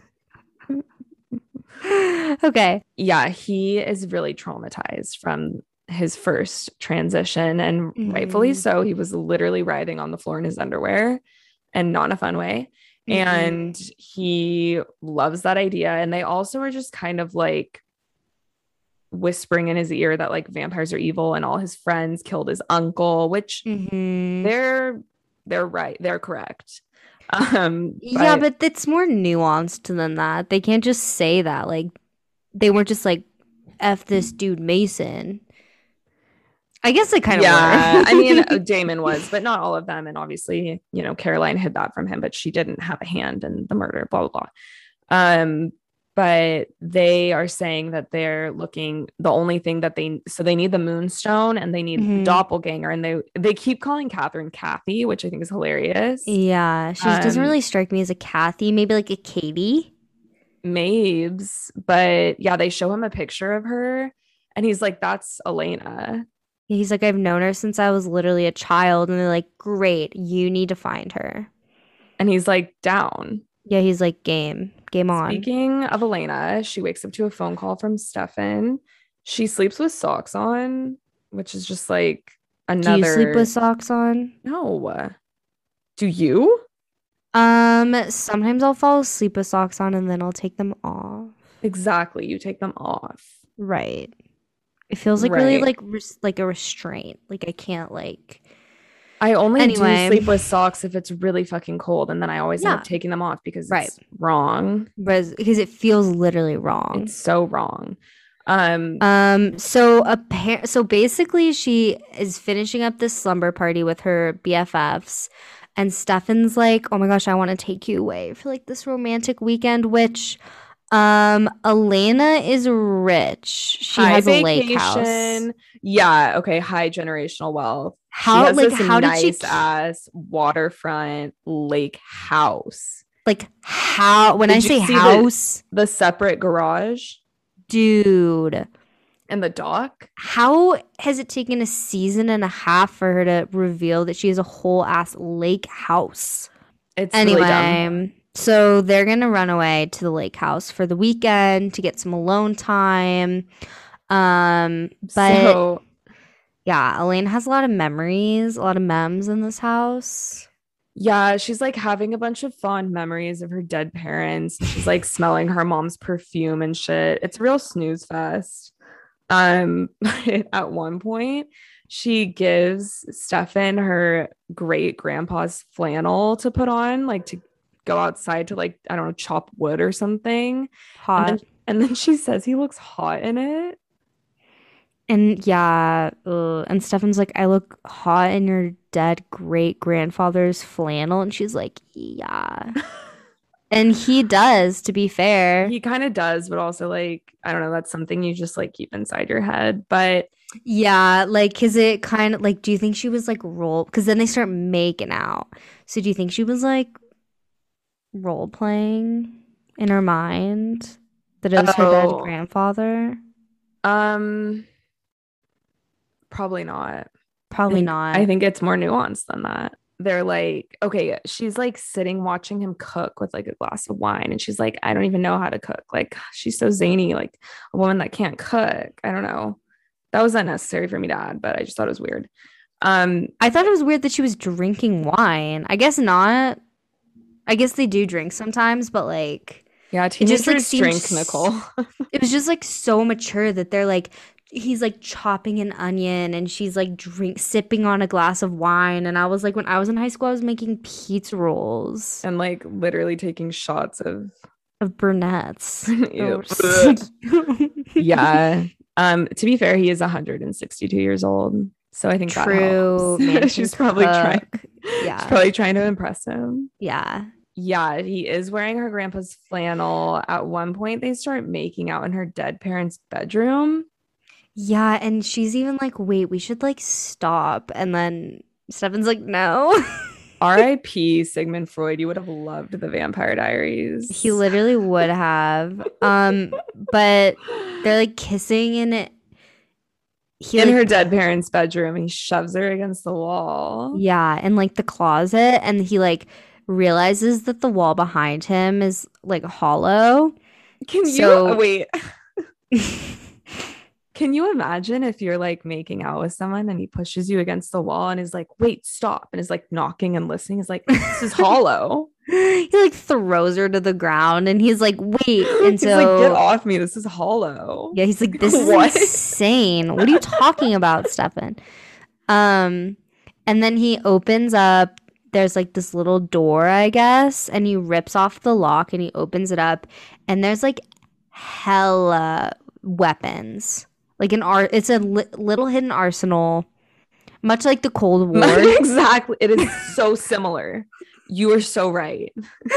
S1: Okay.
S2: yeah, he is really traumatized from his first transition, and rightfully
S1: Mhm.
S2: so. He was literally writhing on the floor in his underwear, and not in a fun way.
S1: Mhm.
S2: And he loves that idea. And they also are just kind of like whispering in his ear that like vampires are evil and all his friends killed his uncle, which
S1: Mhm.
S2: they're they're right. They're correct. Um,
S1: Yeah, but it's more nuanced than that. They can't just say that. Like, they weren't just like, F this dude Mason. I guess they kind of
S2: yeah,
S1: were.
S2: I mean, Damon was, but not all of them. And obviously, you know, Caroline hid that from him, but she didn't have a hand in the murder, blah, blah, blah. Um, but they are saying that they're looking, the only thing that they, so they need the moonstone and they need
S1: Mhm.
S2: doppelganger. And they, they keep calling Catherine Kathy, which I think is hilarious.
S1: Yeah, she doesn't
S2: Um,
S1: really strike me as a Kathy. Maybe like a Katie.
S2: Mabes, but yeah, they show him a picture of her and he's like, that's Elena.
S1: He's like, I've known her since I was literally a child. And they're like, great, you need to find her.
S2: And he's like, down.
S1: Yeah, he's like, game, game on.
S2: Speaking of Elena, she wakes up to a phone call from Stefan. She sleeps with socks on, which is just like another.
S1: Do you sleep with socks on?
S2: No. Do you?
S1: Um, sometimes I'll fall asleep with socks on and then I'll take them off.
S2: Exactly. You take them off.
S1: Right. It feels like really
S2: Right.
S1: like res- like a restraint. Like I can't like.
S2: I only
S1: Anyway.
S2: do sleep with socks if it's really fucking cold, and then I always end
S1: Yeah.
S2: up taking them off because
S1: Right.
S2: it's wrong.
S1: Because because it feels literally wrong.
S2: It's so wrong. Um,
S1: Um, so appar- so basically she is finishing up this slumber party with her B F Fs, and Stefan's like, oh my gosh, I want to take you away for like this romantic weekend, which um Elena is rich. She
S2: high
S1: has a lake house.
S2: vacation. Yeah. Okay. High generational wealth.
S1: How
S2: she has
S1: like
S2: this
S1: how did she
S2: nice ass waterfront lake house.
S1: like how when
S2: Did
S1: I
S2: you
S1: say
S2: see the-
S1: house,
S2: The separate garage
S1: dude,
S2: and the dock.
S1: how has it taken a season and a half for her to reveal that she has a whole ass lake house?
S2: It's
S1: Anyway,
S2: really dumb.
S1: so they're gonna run away to the lake house for the weekend to get some alone time. Um, but
S2: so
S1: yeah, Elaine has a lot of memories, a lot of memes in this house.
S2: yeah, she's like having a bunch of fond memories of her dead parents. She's like smelling her mom's perfume and shit. It's a real snooze fest. Um, but at one point, she gives Stefan her great grandpa's flannel to put on, like to go outside to like, I don't know, chop wood or something.
S1: Hot.
S2: And then, and then she says he looks hot in it.
S1: And yeah, ugh. And Stefan's like, I look hot in your dead great grandfather's flannel. And she's like, yeah. And he does, to be fair.
S2: He kind of does, but also like, I don't know, that's something you just like keep inside your head. But
S1: Yeah, like, is it kind of like, do you think she was like role? Because then they start making out. So do you think she was like role playing in her mind that it was her dead
S2: Oh.
S1: grandfather?
S2: um probably not.
S1: Probably
S2: I think,
S1: not.
S2: I think it's more nuanced than that. They're like, okay, she's like sitting watching him cook with like a glass of wine. And she's like, I don't even know how to cook. Like, she's so zany, like a woman that can't cook. I don't know. That was unnecessary for me to add, but I just thought it was weird. Um,
S1: I thought it was weird that she was drinking wine. I guess not. I guess they do drink sometimes, but like,
S2: yeah,
S1: just, like,
S2: teenagers
S1: seems-
S2: drink, Nicole.
S1: it was just like so mature that they're like, he's like chopping an onion and she's like drink sipping on a glass of wine. And I was like, when I was in high school, I was making pizza rolls
S2: And like literally taking shots of
S1: of brunettes.
S2: Ew.
S1: Oh,
S2: yeah. Um, to be fair, he is one hundred sixty-two years old. So I think that
S1: True.
S2: helps.
S1: Man
S2: She's
S1: can
S2: probably trying.
S1: cook. Yeah.
S2: She's probably trying to impress him.
S1: Yeah.
S2: Yeah, he is wearing her grandpa's flannel. At one point, they start making out in her dead parents' bedroom.
S1: Yeah. And she's even like, wait, we should like stop. And then Stefan's like, no.
S2: R I P Sigmund Freud. You would have loved the Vampire Diaries.
S1: He literally would have. Um, but they're like kissing in it. He,
S2: in
S1: like,
S2: her dead parents' bedroom. He shoves her against the wall.
S1: yeah, in like the closet, and he like realizes that the wall behind him is like hollow.
S2: Can you
S1: So-
S2: wait? Can you imagine if you're like making out with someone and he pushes you against the wall and is like, wait, stop, and is like knocking and listening? Is like, this is hollow.
S1: He like throws her to the ground, and he's like, wait. And
S2: He's
S1: so
S2: like, get off me. This is hollow.
S1: yeah, he's like, this is
S2: What?
S1: insane. What are you talking about, Stefan? Um, and then he opens up. There's like this little door, I guess, and he rips off the lock and he opens it up, and there's like hella weapons. Like an art, it's a li- little hidden arsenal, much like the Cold War.
S2: Exactly. It is so similar. You are so right.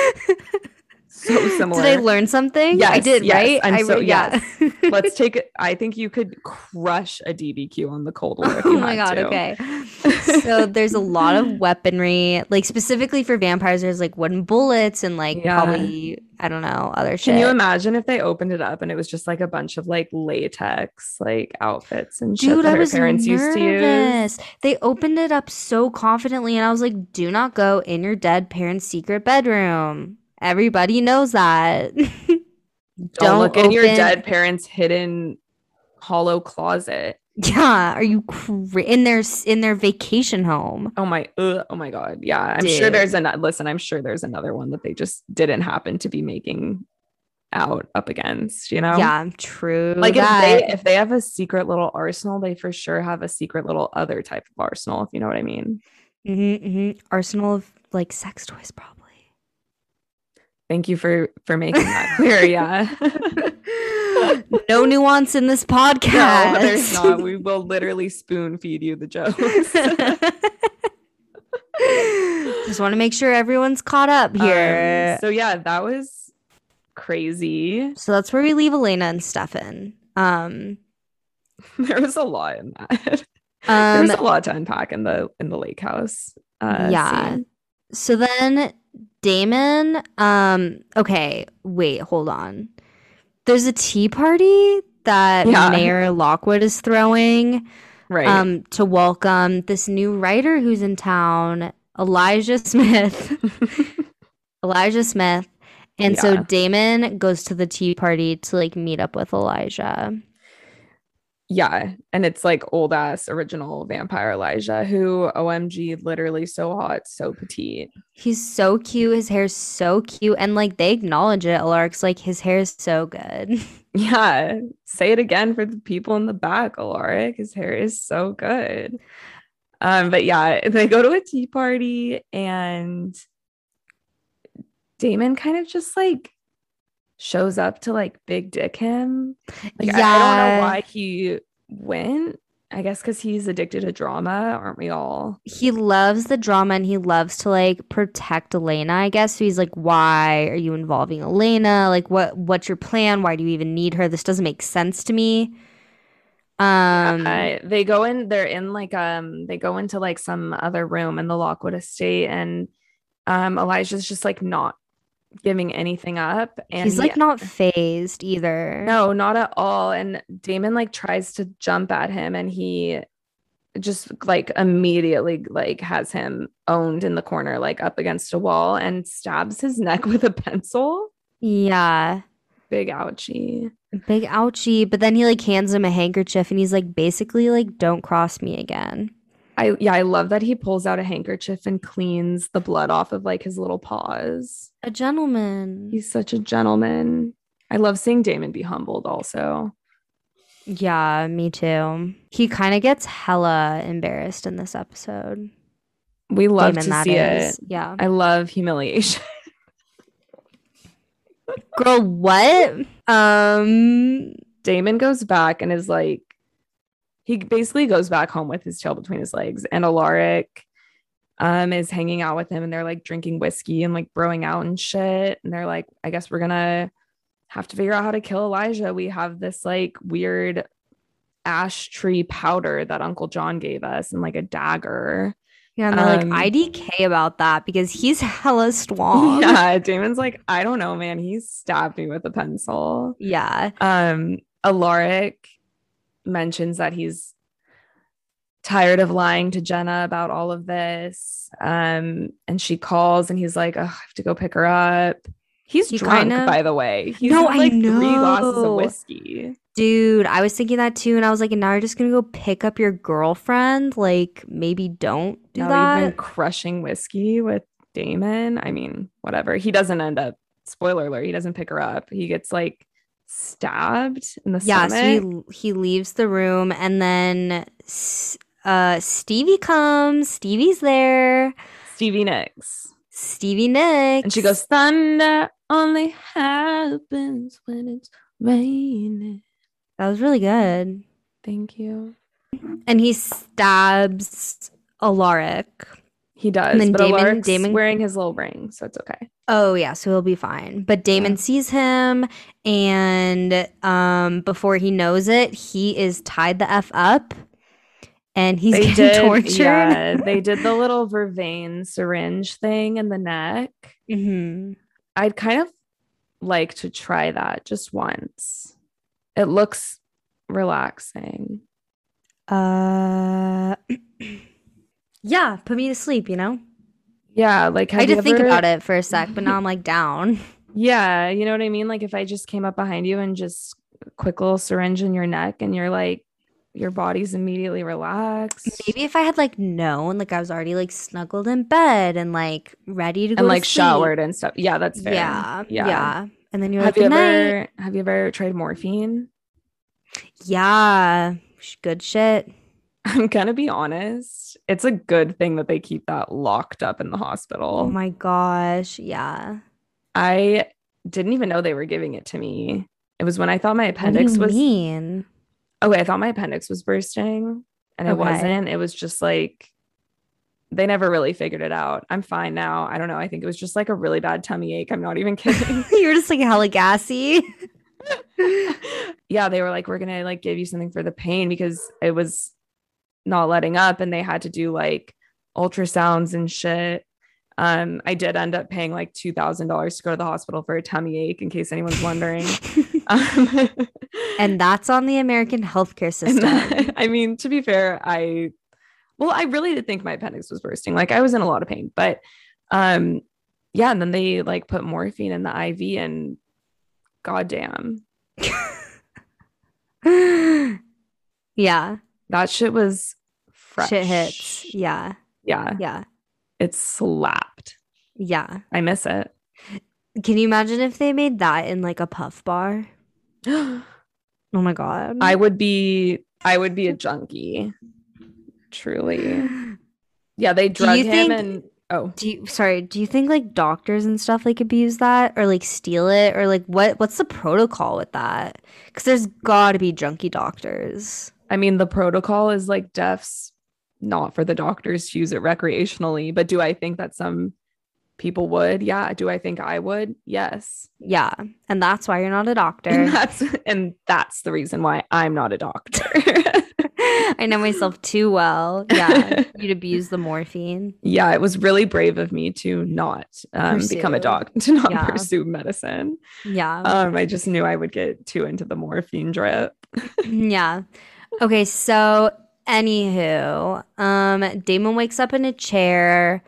S2: So similar.
S1: Did I learn something? I
S2: Yes,
S1: did,
S2: yes,
S1: right?
S2: I'm
S1: I
S2: so-
S1: re- yeah.
S2: Let's take it. I think you could crush a D B Q on the Cold War if
S1: Oh
S2: you
S1: my
S2: had
S1: god,
S2: to.
S1: okay. So there's a lot of weaponry, like specifically for vampires. There's like wooden bullets and like
S2: Yeah.
S1: probably, I don't know, other shit.
S2: Can you imagine if they opened it up and it was just like a bunch of like latex like outfits and shit
S1: Dude,
S2: that
S1: I
S2: her
S1: was
S2: parents used to use?
S1: nervous. They opened it up so confidently, and I was like, do not go in your dead parents' secret bedroom. Everybody knows that.
S2: Don't,
S1: Don't
S2: look in your
S1: open-
S2: dead parents' hidden hollow closet.
S1: Yeah, are you cra- in their in their vacation home?
S2: Oh my, ugh, oh my god, yeah. I'm sure
S1: Dude.
S2: there's an listen. I'm sure there's another one that they just didn't happen to be making out up against. You know,
S1: Yeah, true.
S2: Like if
S1: that.
S2: they if they have a secret little arsenal, they for sure have a secret little other type of arsenal. If you know what I mean.
S1: Mhm, mhm. Arsenal of like sex toys, probably.
S2: Thank you for for making that clear. Yeah.
S1: No nuance in this podcast.
S2: No, there's not. We will literally spoon feed you the jokes.
S1: Just want to make sure everyone's caught up here.
S2: Um, so yeah, that was crazy.
S1: so that's where we leave Elena and Stefan. Um,
S2: There was a lot in that. there
S1: um,
S2: was a lot to unpack in the in the lake house. Uh,
S1: yeah.
S2: scene.
S1: So then Damon, um, okay, wait, hold on. There's a tea party that
S2: Yeah.
S1: Mayor Lockwood is throwing.
S2: Right.
S1: um, to welcome this new writer who's in town, Elijah Smith. Elijah Smith. And so
S2: Yeah.
S1: Damon goes to the tea party to like meet up with Elijah.
S2: Yeah, and it's like old ass original vampire Elijah, who O M G, literally so hot, so petite.
S1: He's so cute. His hair's so cute. And like they acknowledge it. Alaric's like, his hair is so good.
S2: Yeah, say it again for the people in the back, Alaric. His hair is so good. Um, but yeah, they go to a tea party and Damon kind of just like shows up to like big dick him. Like, I, I don't know
S1: Yeah.
S2: why he went. I guess because he's addicted to drama, aren't we all?
S1: He loves the drama and he loves to like protect Elena, I guess. So he's like, why are you involving Elena? Like what what's your plan? Why do you even need her? This doesn't make sense to me. Um
S2: Uh, they go in, they're in like um they go into like some other room in the Lockwood estate, and um Elijah's just like not giving anything up. And
S1: he's
S2: he-
S1: like not phased either.
S2: no, not at all. And Damon like tries to jump at him, and he just like immediately like has him owned in the corner, like up against a wall, and stabs his neck with a pencil.
S1: Yeah.
S2: Big ouchie.
S1: Big ouchie. But then he like hands him a handkerchief and he's like basically like, don't cross me again.
S2: I yeah, I love that he pulls out a handkerchief and cleans the blood off of like his little paws.
S1: A gentleman.
S2: He's such a gentleman. I love seeing Damon be humbled also.
S1: Yeah, me too. He kind of gets hella embarrassed in this episode.
S2: We love
S1: Damon,
S2: to
S1: that
S2: see
S1: is.
S2: it.
S1: Yeah.
S2: I love humiliation.
S1: Girl, what? Um,
S2: Damon goes back and is like, he basically goes back home with his tail between his legs, and Alaric um is hanging out with him, and they're like drinking whiskey and like broing out and shit. And they're like, I guess we're gonna have to figure out how to kill Elijah. We have this like weird ash tree powder that Uncle John gave us, and like a dagger.
S1: yeah, and they're
S2: Um,
S1: like I D K about that because he's hella strong.
S2: Yeah, Damon's like, I don't know, man. He stabbed me with a pencil.
S1: Yeah.
S2: Um, Alaric mentions that he's tired of lying to Jenna about all of this. Um, and she calls and he's like, oh, I have to go pick her up. He's
S1: He
S2: drunk,
S1: kinda-
S2: by the way. He's
S1: No,
S2: had,
S1: I
S2: like three glasses of
S1: know.
S2: whiskey.
S1: Dude, I was thinking that too, and I was like, and now you're just gonna go pick up your girlfriend? Like, maybe don't do
S2: Now
S1: that.
S2: you've been crushing whiskey with Damon. I mean, whatever. He doesn't end up, spoiler alert, he doesn't pick her up. He gets like stabbed in the
S1: Yeah,
S2: stomach.
S1: so he he leaves the room, and then S- uh Stevie comes. Stevie's there.
S2: Stevie Nicks.
S1: Stevie Nicks.
S2: And she goes, thunder only happens when it's raining.
S1: That was really good.
S2: Thank you.
S1: And he stabs Alaric.
S2: He does,
S1: And then
S2: but
S1: Damon-
S2: Alaric's
S1: Damon-
S2: wearing his little ring, so it's okay.
S1: Oh yeah, so he'll be fine. But Damon
S2: Yeah.
S1: sees him, and um, before he knows it, he is tied the f up, and he's
S2: They
S1: getting
S2: did,
S1: tortured.
S2: yeah, they did the little vervain syringe thing in the neck.
S1: hmm
S2: I'd kind of like to try that just once. It looks relaxing.
S1: Uh, yeah, put me to sleep. You know,
S2: Yeah, like
S1: I
S2: have
S1: had
S2: you
S1: to think
S2: ever-
S1: about it for a sec, but now I'm like down.
S2: Yeah, you know what I mean? Like if I just came up behind you and just quick little syringe in your neck, and you're like, your body's immediately relaxed.
S1: Maybe if I had like known, like I was already like snuggled in bed and like ready to go
S2: And
S1: to
S2: like
S1: sleep.
S2: showered and stuff. Yeah, that's fair.
S1: Yeah,
S2: Yeah.
S1: yeah, And then you're
S2: Have
S1: like,
S2: you
S1: "Good night."
S2: ever have you ever tried morphine?
S1: Yeah, sh- good shit.
S2: I'm gonna be honest. It's a good thing that they keep that locked up in the
S1: Oh
S2: hospital.
S1: my gosh, yeah.
S2: I didn't even know they were giving it to me. It was when I thought my
S1: What do
S2: appendix
S1: you
S2: was
S1: mean?
S2: okay, I thought my appendix was bursting, and it
S1: Okay.
S2: wasn't. It was just like they never really figured it out. I'm fine now. I don't know. I think it was just like a really bad tummy ache. I'm not even kidding.
S1: You're just like hella gassy.
S2: Yeah, they were like, we're gonna like give you something for the pain because it was not letting up, and they had to do like ultrasounds and shit. Um, I did end up paying like two thousand dollars to go to the hospital for a tummy ache, in case anyone's wondering. um,
S1: And that's on the American healthcare
S2: and
S1: system.
S2: that- I mean, to be fair, I well, I really did think my appendix was bursting. Like I was in a lot of pain, but um, yeah, and then they like put morphine in the I V, and goddamn.
S1: Yeah.
S2: That shit was fresh.
S1: Shit hits. Yeah.
S2: Yeah.
S1: Yeah.
S2: It slapped.
S1: Yeah.
S2: I miss it.
S1: Can you imagine if they made that in like a Puff bar?
S2: I
S1: Oh my God.
S2: would be I would be a junkie. Truly. Yeah, they
S1: Do
S2: drug
S1: you
S2: him
S1: think-
S2: and oh.
S1: Do you sorry, do you think like doctors and stuff like abuse that or like steal it or like what what's the protocol with that? Because there's gotta be junkie doctors.
S2: I mean, the protocol is like deaths, not for the doctors to use it recreationally. But do I think that some people would? Yeah. Do I think I would? Yes.
S1: Yeah. And that's why you're not a doctor.
S2: And that's and that's the reason why I'm not a doctor.
S1: I know myself too well. Yeah. You'd abuse the morphine.
S2: Yeah, it was really brave of me to not um, become a
S1: Pursue.
S2: doctor, to not
S1: Yeah.
S2: pursue medicine.
S1: Yeah.
S2: Um, I just knew I would get too into the morphine drip.
S1: Yeah. Okay, so anywho, um, Damon wakes up in a chair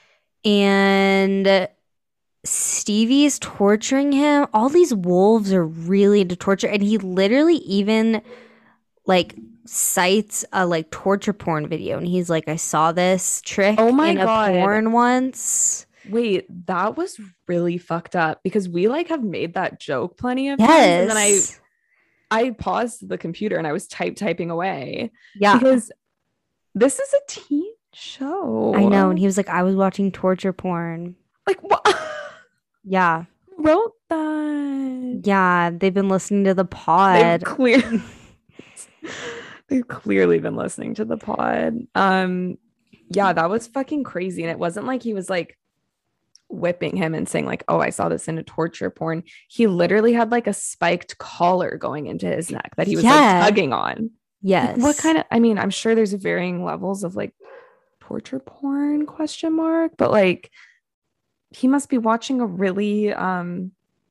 S1: and Stevie's torturing him. All these wolves are really into torture, and he literally even like cites a like torture porn video, and he's like, I saw this trick
S2: Oh my
S1: in a
S2: God.
S1: porn once.
S2: Wait, that was really fucked up because we like have made that joke plenty of times. And then I
S1: Yes.
S2: I paused the computer and I was type typing away
S1: Yeah.
S2: because this is a teen show.
S1: I know. And he was like, I was watching torture porn.
S2: like what
S1: Yeah.
S2: Who wrote that?
S1: Yeah. They've been listening to the
S2: They've
S1: pod.
S2: clear They've clearly been listening to the pod. Um, yeah, that was fucking crazy. And it wasn't like he was like whipping him and saying, like, oh, I saw this in a torture porn. He literally had like a spiked collar going into his neck that he was
S1: Yeah.
S2: like tugging on.
S1: Yes.
S2: What kind of I mean, I'm sure there's varying levels of like torture porn question mark, but like he must be watching a really um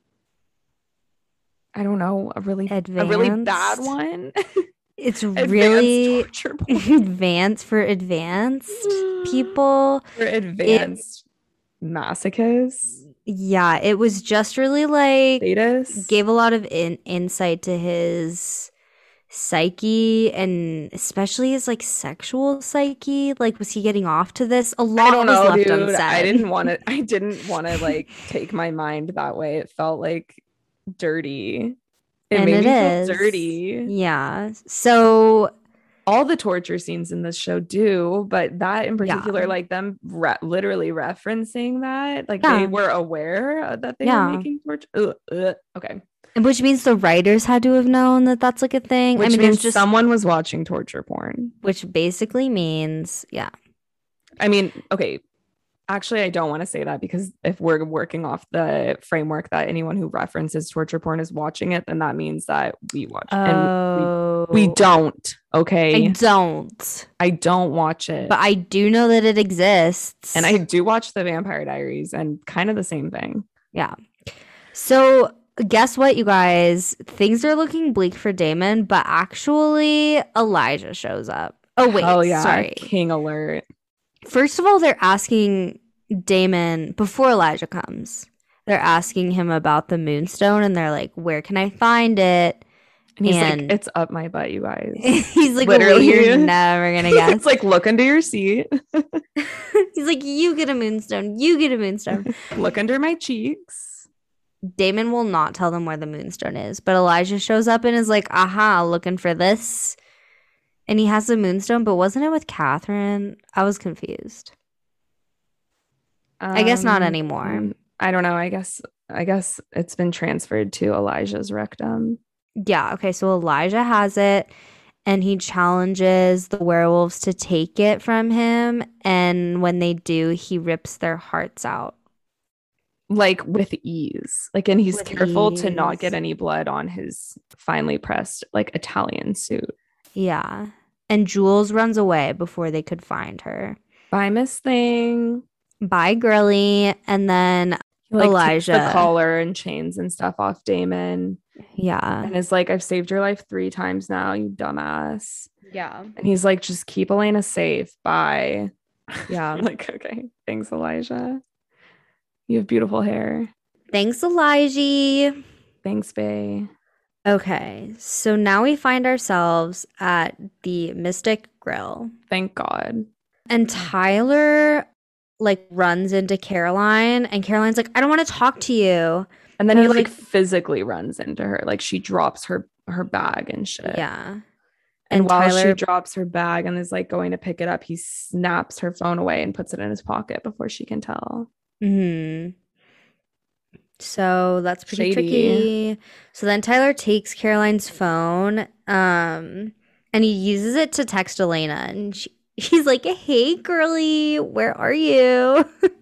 S2: I don't know, a really a really bad
S1: Advanced?
S2: one.
S1: It's
S2: Advanced
S1: really
S2: torture porn
S1: advanced for advanced people.
S2: for advanced masochists,
S1: Yeah, it was just really like
S2: sadists.
S1: gave a lot of in- insight to his psyche and especially his like sexual psyche. Like, was he getting off to this? A lot
S2: I don't
S1: was
S2: know,
S1: left
S2: dude.
S1: unsaid.
S2: I didn't want to. I didn't want to like take my mind that way. It felt like dirty. It
S1: And
S2: made
S1: it
S2: me
S1: is.
S2: feel dirty.
S1: Yeah. So
S2: All the torture scenes in this show do, but that in particular,
S1: Yeah.
S2: like them re- literally referencing that, like
S1: Yeah.
S2: they were aware that they
S1: Yeah.
S2: were making torture. Ugh, ugh. Okay,
S1: which means the writers had to have known that that's like a thing.
S2: which
S1: I mean,
S2: means
S1: it's just
S2: someone was watching torture porn.
S1: which basically means yeah.
S2: I mean, okay. Actually, I don't want to say that because if we're working off the framework that anyone who references torture porn is watching it, then that means that we watch it. And
S1: Oh,
S2: we, we don't. Okay.
S1: I don't.
S2: I don't watch it.
S1: But I do know that it exists.
S2: and I do watch the Vampire Diaries and kind of the same thing.
S1: Yeah. So guess what, you guys? Things are looking bleak for Damon, but actually Elijah shows up. Oh wait,
S2: Oh, yeah.
S1: sorry.
S2: King alert.
S1: First of all, they're asking Damon before Elijah comes. They're asking him about the moonstone and they're like, where can I find it?
S2: And he's
S1: And-
S2: like, it's up my butt, you guys.
S1: He's like,
S2: Literally.
S1: literally, you're never gonna guess.
S2: It's like, look under your seat,
S1: He's like, you get a moonstone, you get a moonstone.
S2: look under my cheeks.
S1: Damon will not tell them where the moonstone is, but Elijah shows up and is like, aha, looking for this. And he has the moonstone, but wasn't it with Catherine? I was confused. I guess not
S2: Um,
S1: anymore.
S2: mm, I don't know. I guess I guess it's been transferred to Elijah's rectum.
S1: Yeah, okay, so Elijah has it and he challenges the werewolves to take it from him. And when they do, he rips their hearts out.
S2: Like with ease. Like, and he's
S1: With
S2: careful to not
S1: ease.
S2: get any blood on his finely pressed, like Italian suit.
S1: Yeah. And Jules runs away before they could find her.
S2: Bye, Miss Thing.
S1: Bye, girly. And then,
S2: He, like, takes
S1: Elijah.
S2: the collar and chains and stuff off Damon
S1: yeah.
S2: and is like, I've saved your life three times now, you dumbass.
S1: Yeah.
S2: And he's like, just keep Elena safe. Bye.
S1: Yeah.
S2: I'm like, okay, thanks, Elijah. You have beautiful hair.
S1: Thanks, Elijah.
S2: Thanks, Bae.
S1: Okay, so now we find ourselves at the Mystic Grill,
S2: Thank God.
S1: and Tyler like runs into Caroline, and Caroline's like, I don't want to talk to you.
S2: And then
S1: I
S2: he
S1: was
S2: like
S1: like-
S2: physically runs into her. Like she drops her her bag and shit.
S1: Yeah.
S2: And,
S1: And
S2: while she
S1: Tyler,
S2: drops her bag and is like going to pick it up, he snaps her phone away and puts it in his pocket before she can tell.
S1: hmm So that's pretty
S2: Shady.
S1: tricky. So then Tyler takes Caroline's phone, um, and he uses it to text Elena, and she, he's like, "Hey, girly, where are you?"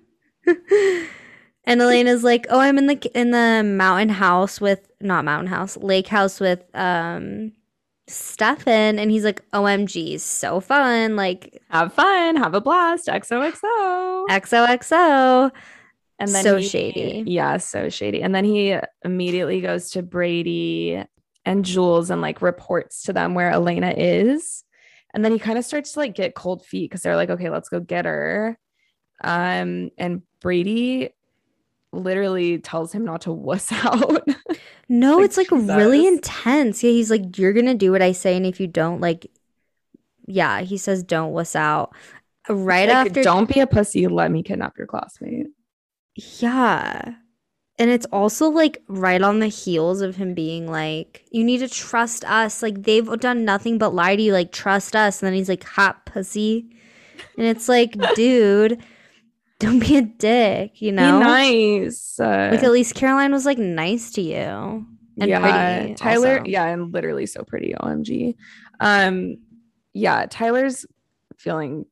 S1: And Elena's like, "Oh, I'm in the in the mountain house with not mountain house, lake house with um Stefan." And he's like, "O M G, so fun, like
S2: Have fun, have a blast, X O X O.
S1: X O X O."
S2: And then
S1: So
S2: he-
S1: shady.
S2: Yeah, so shady. And then he immediately goes to Brady and Jules and like reports to them where Elena is. And then he kind of starts to like get cold feet because they're like, okay, let's go get her. Um, and Brady literally tells him not to wuss out.
S1: No,
S2: Like,
S1: it's like really
S2: Jesus.
S1: intense. Yeah, he's like, "You're gonna do what I say, and if you don't, like, yeah," he says, "Don't wuss out." Right
S2: Like,
S1: after,
S2: don't be a pussy, let me kidnap your classmate.
S1: yeah. And it's also like right on the heels of him being like, "You need to trust us. Like, they've done nothing but lie to you. Like, trust us." And then he's like, "Hot pussy." And it's like, dude, don't be a dick, you know?
S2: Be nice. Uh,
S1: Like, at least Caroline was like nice to you. And
S2: yeah,
S1: pretty.
S2: Tyler,
S1: also.
S2: yeah, and literally so pretty, O M G. Um, yeah, Tyler's feeling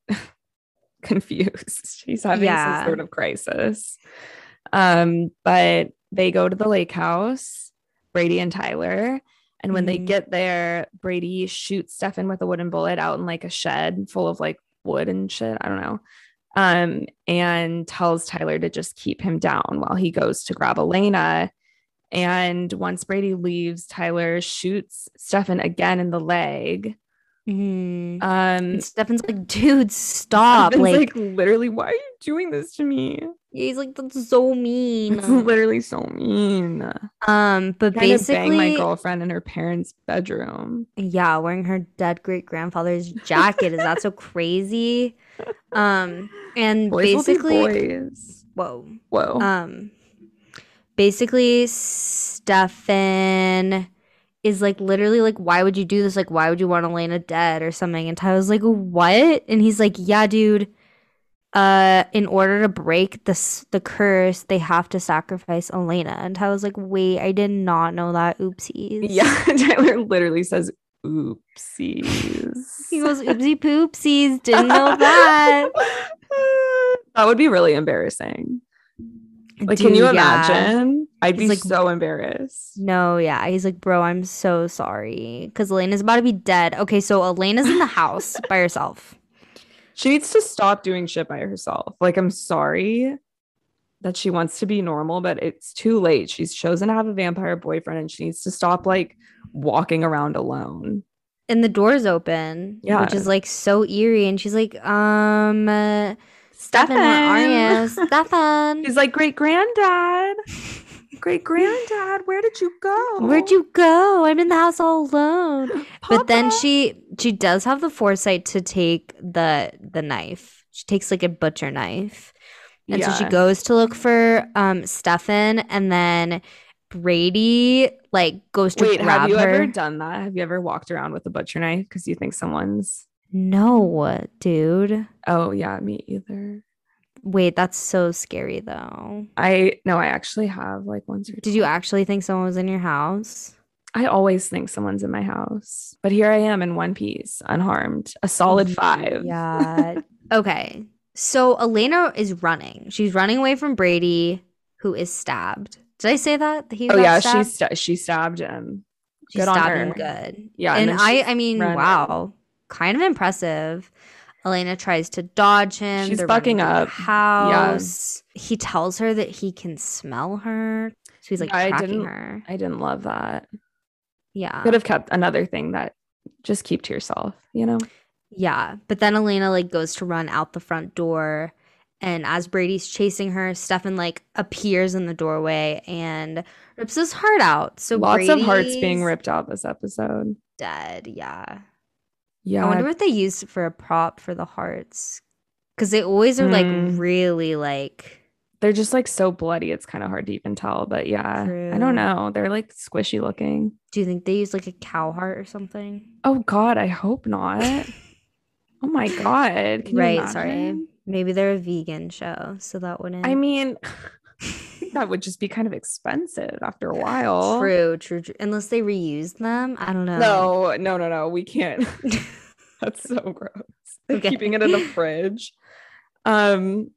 S2: confused. He's having
S1: Yeah.
S2: some sort of crisis. Um, but they go to the lake house, Brady and Tyler. And when they
S1: Mhm.
S2: get there, Brady shoots Stefan with a wooden bullet out in like a shed full of like wood and shit. I don't know. Um, and tells Tyler to just keep him down while he goes to grab Elena. And once Brady leaves, Tyler shoots Stefan again in the leg.
S1: Mhm.
S2: Um,
S1: And Stefan's like, dude, stop.
S2: Stefan's
S1: Like,
S2: like, literally, why are you doing this to me?
S1: he's like, that's so mean.
S2: It's literally so mean.
S1: Um, but
S2: Trying to bang my
S1: basically,
S2: girlfriend in her parents' bedroom.
S1: yeah, wearing her dead great grandfather's jacket. Is that so crazy? Um, and
S2: Boys
S1: basically,
S2: will be boys.
S1: whoa.
S2: Whoa.
S1: Um, basically, Stefan is like literally like, why would you do this? Like, why would you want Elena dead or something? And Tyler's like, what? And he's like, yeah, dude. Uh, in order to break the s- the curse, they have to sacrifice Elena. And Tyler's like, wait, I did not know that. Oopsies.
S2: Yeah, Tyler literally says, oopsies.
S1: He goes, oopsie poopsies. Didn't know that.
S2: That would be really embarrassing. Like, can you
S1: Dude, yeah.
S2: imagine? I'd
S1: He's
S2: be
S1: like-
S2: so embarrassed.
S1: No, yeah. He's like, bro, I'm so sorry. Because Elena's about to be dead. Okay, so Elena's in the house by herself.
S2: She needs to stop doing shit by herself. Like, I'm sorry that she wants to be normal, but it's too late. She's chosen to have a vampire boyfriend and she needs to stop like walking around alone.
S1: And the door's open,
S2: Yeah.
S1: which is like so eerie. And she's like, um, uh, Stefan, where are you? Stefan,
S2: She's like, great granddad. Great granddad, where did you go?
S1: where'd you go? I'm in the house all alone. But then
S2: Papa?
S1: she she does have the foresight to take the the knife. She takes like a butcher knife. And so she
S2: Yeah.
S1: goes to look for um Stefan, and then Brady like goes to
S2: Wait,
S1: grab
S2: have you
S1: her.
S2: ever done that? Have you ever walked around with a butcher knife because you think someone's
S1: No, dude.
S2: oh yeah, me either.
S1: Wait, that's so scary though.
S2: I no, I actually have like once or
S1: Did you actually think someone was in your house?
S2: I always think someone's in my house, but here I am in one piece, unharmed, a solid five.
S1: Yeah. Okay. So Elena is running. She's running away from Brady, who is stabbed. Did I say that? He
S2: Oh
S1: got
S2: yeah,
S1: stabbed?
S2: she sta- she stabbed him.
S1: She
S2: Good on
S1: stabbed him
S2: her.
S1: good.
S2: Yeah,
S1: And,
S2: then
S1: I
S2: she's
S1: I mean,
S2: running.
S1: wow. Kind of impressive. Elena tries to dodge him.
S2: She's
S1: They're
S2: bucking
S1: running through
S2: up.
S1: the house. He tells her that he can smell her. So he's like
S2: Yeah, I
S1: tracking
S2: didn't-
S1: her.
S2: I didn't love that.
S1: Yeah.
S2: Could have kept another thing that just keep to yourself, you know?
S1: Yeah. But then Elena like goes to run out the front door, And as Brady's chasing her, Stefan like appears in the doorway and rips his heart out. So
S2: Lots of hearts being
S1: Brady's
S2: ripped out this episode.
S1: dead. Yeah.
S2: Yeah.
S1: I wonder what they used for a prop for the hearts. Because they always are like
S2: Mm.
S1: really like.
S2: They're just like so bloody. It's kind of hard to even tell. But yeah, I
S1: True.
S2: don't know. They're like squishy looking.
S1: Do you think they use like a cow heart or something?
S2: Oh God, I hope not. Oh my God. Can you
S1: Right. Sorry.
S2: imagine?
S1: Maybe they're a vegan show, so that wouldn't.
S2: I mean, that would just be kind of expensive after a while.
S1: True, true, true. Unless they reuse them. I don't know.
S2: No, no, no, no. We can't. That's so gross.
S1: Okay.
S2: Keeping it in the fridge. Um.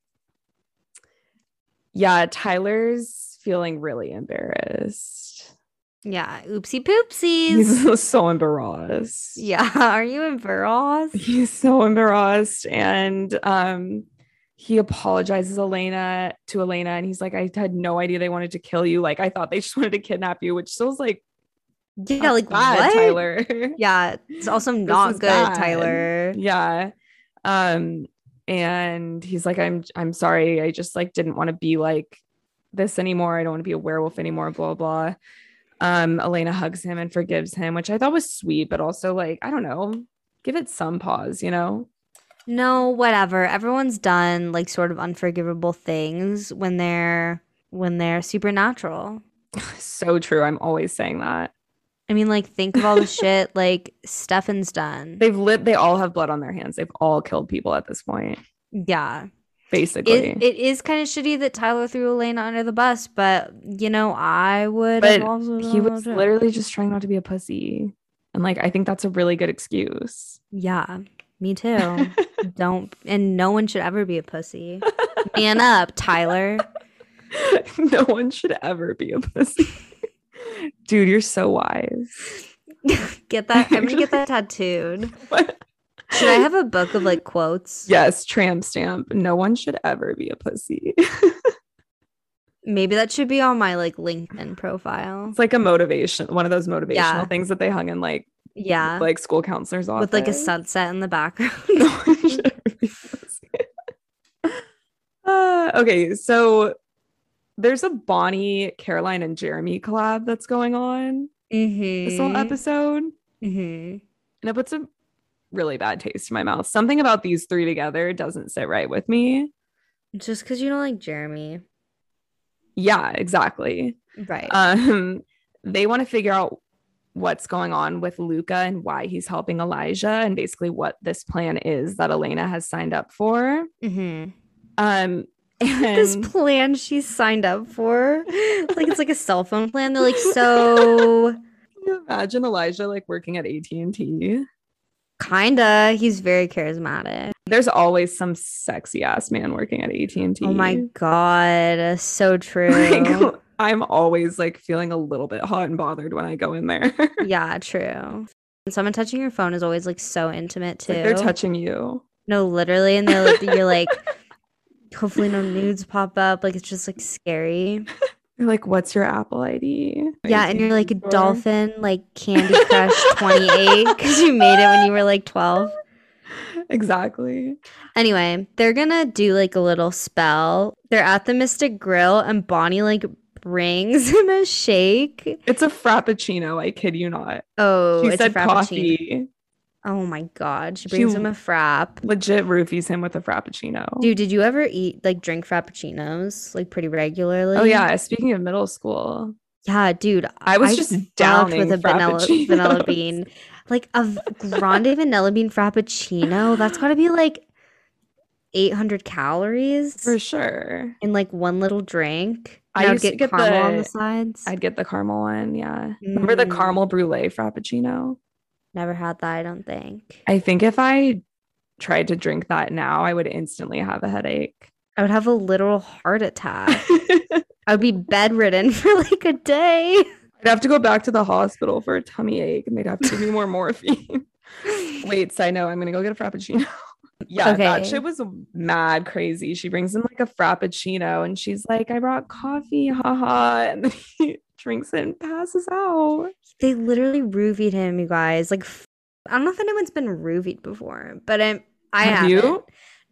S2: Yeah, Tyler's feeling really embarrassed.
S1: Yeah. Oopsie poopsies.
S2: He's so embarrassed.
S1: Yeah. Are you embarrassed?
S2: He's so embarrassed. And um he apologizes Elena to Elena and he's like, I had no idea they wanted to kill you. Like I thought they just wanted to kidnap you, which feels like
S1: Yeah.
S2: that's
S1: Like
S2: bad,
S1: what?
S2: Tyler.
S1: Yeah. It's also
S2: This
S1: not
S2: is
S1: good,
S2: bad.
S1: Tyler.
S2: Yeah. Um and he's like, I'm I'm sorry. I just like didn't want to be like this anymore. I don't want to be a werewolf anymore, blah blah. Um Elena hugs him and forgives him, which I thought was sweet, but also like, I don't know, give it some pause, you know?
S1: No, whatever. Everyone's done like sort of unforgivable things when they're when they're supernatural.
S2: So true. I'm always saying that.
S1: I mean, like, think of all the shit like Stefan's done.
S2: They've lit, they all have blood on their hands. They've all killed people at this point,
S1: Yeah.
S2: basically.
S1: It, it is kind of shitty that Tyler threw Elena under the bus, but, you know, I would
S2: But
S1: have also
S2: he
S1: done
S2: was
S1: that too.
S2: literally just trying not to be a pussy. And like, I think that's a really good excuse.
S1: Yeah, me too. Don't, and no one should ever be a pussy. Man up, Tyler.
S2: No one should ever be a pussy. Dude, you're so wise.
S1: Get that. I'm gonna get that tattooed.
S2: What?
S1: Should I have a book of like quotes?
S2: Yes, tramp stamp. No one should ever be a pussy.
S1: Maybe that should be on my like LinkedIn profile.
S2: It's like a motivation, one of those motivational
S1: Yeah.
S2: things that they hung in like
S1: Yeah,
S2: like school counselors' office.
S1: with like a sunset in the background.
S2: No one should ever be a pussy. Uh, okay, so there's a Bonnie, Caroline, and Jeremy collab that's going on this whole
S1: Mm-hmm.
S2: episode,
S1: Mm-hmm.
S2: and it puts a really bad taste in my mouth. Something about these three together doesn't sit right with me.
S1: Just because you don't like Jeremy,
S2: Yeah, exactly.
S1: right?
S2: Um, they want to figure out what's going on with Luca and why he's helping Elijah, and basically what this plan is that Elena has signed up for.
S1: Mm-hmm.
S2: Um,
S1: This
S2: and
S1: plan she signed up for, like it's like a cell phone plan. They're like, so
S2: can you imagine Elijah like working at A T and T?
S1: kinda. He's very charismatic.
S2: There's always some sexy ass man working at A T and T.
S1: Oh my god, so true.
S2: Like, I'm always like feeling a little bit hot and bothered when I go in there.
S1: Yeah, true. And someone touching your phone is always like so intimate too.
S2: Like they're touching you.
S1: No, literally, and they're like, you're like, hopefully no nudes pop up. Like it's just like scary.
S2: You're like, what's your Apple I D?
S1: Yeah, and you're like a
S2: Store?
S1: dolphin, like Candy Crush twenty-eight because you made it when you were like twelve.
S2: Exactly.
S1: Anyway, they're gonna do like a little spell. They're at the Mystic Grill, and Bonnie like brings him a shake.
S2: It's a frappuccino. I kid you not.
S1: Oh,
S2: She
S1: it's
S2: said
S1: a frappuccino.
S2: coffee.
S1: Oh my god, she
S2: She-
S1: brings him a frap.
S2: Legit roofies him with a frappuccino.
S1: Dude, did you ever eat like drink frappuccinos like pretty regularly?
S2: Oh yeah. Speaking of middle school,
S1: Yeah, dude.
S2: I was just
S1: fucked
S2: downing
S1: with a vanilla vanilla
S2: frappuccinos.
S1: bean. Like a v- grande vanilla bean frappuccino. That's got to be like eight hundred calories
S2: for sure.
S1: in like one little drink.
S2: I
S1: And I would
S2: used to
S1: get
S2: get
S1: caramel on the
S2: the-
S1: sides.
S2: I'd get the caramel one. Yeah. Remember the
S1: Mm.
S2: caramel brulee frappuccino?
S1: Never had that, I don't think.
S2: I think if I tried to drink that now, I would instantly have a headache.
S1: I would have a literal heart attack. I would be bedridden for like a day.
S2: I'd have to go back to the hospital for a tummy ache and they'd have to give me more morphine. Wait, side note, I'm gonna go get a frappuccino. Yeah, that
S1: Okay.
S2: shit was mad crazy. She brings him like a frappuccino and she's like, I brought coffee, haha. And then he drinks it and passes out.
S1: They literally roofied him, you guys. Like, f- I don't know if anyone's been roofied before, but I'm, I
S2: Have
S1: haven't.
S2: you?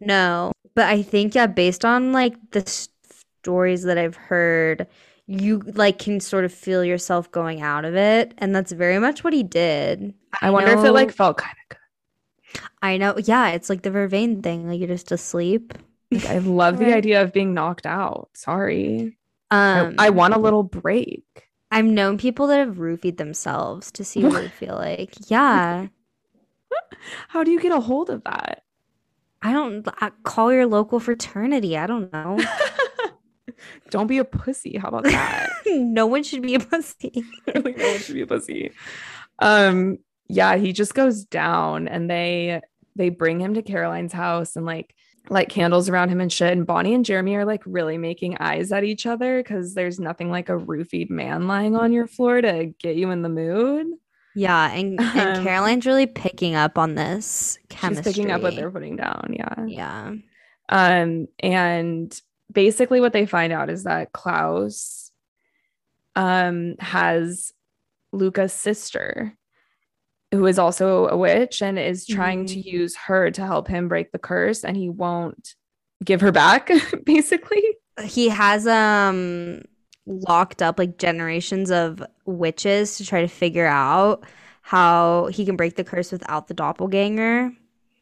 S1: No, but I think yeah, based on like the s- stories that I've heard, you like can sort of feel yourself going out of it, and that's very much what he did.
S2: I
S1: I
S2: wonder if it like
S1: know,
S2: felt kind of
S1: I know, yeah, it's like the Vervain thing, like you're just asleep.
S2: good. Like I love the
S1: Right.
S2: idea of being knocked out. Sorry. I, I
S1: Um,
S2: want a little break.
S1: I've known people that have roofied themselves to see what it
S2: What?
S1: would feel like. Yeah,
S2: How do you get a hold of that?
S1: I don't I, call your local fraternity. I don't know.
S2: Don't be a pussy. How about that?
S1: No one should be a pussy.
S2: Like no one should be a pussy. Um, yeah, he just goes down and they they bring him to Caroline's house and like light candles around him and shit. And Bonnie and Jeremy are like really making eyes at each other because there's nothing like a roofied man lying on your floor to get you in the mood.
S1: Yeah, and and
S2: Um,
S1: Caroline's really picking up on this
S2: she's picking up what they're
S1: chemistry.
S2: putting down. Yeah.
S1: Yeah.
S2: Um, and basically what they find out is that Klaus um has Luca's sister, who is also a witch and is trying to
S1: Mhm.
S2: use her to help him break the curse, and he won't give her back, basically.
S1: He has um locked up like generations of witches to try to figure out how he can break the curse without the doppelganger.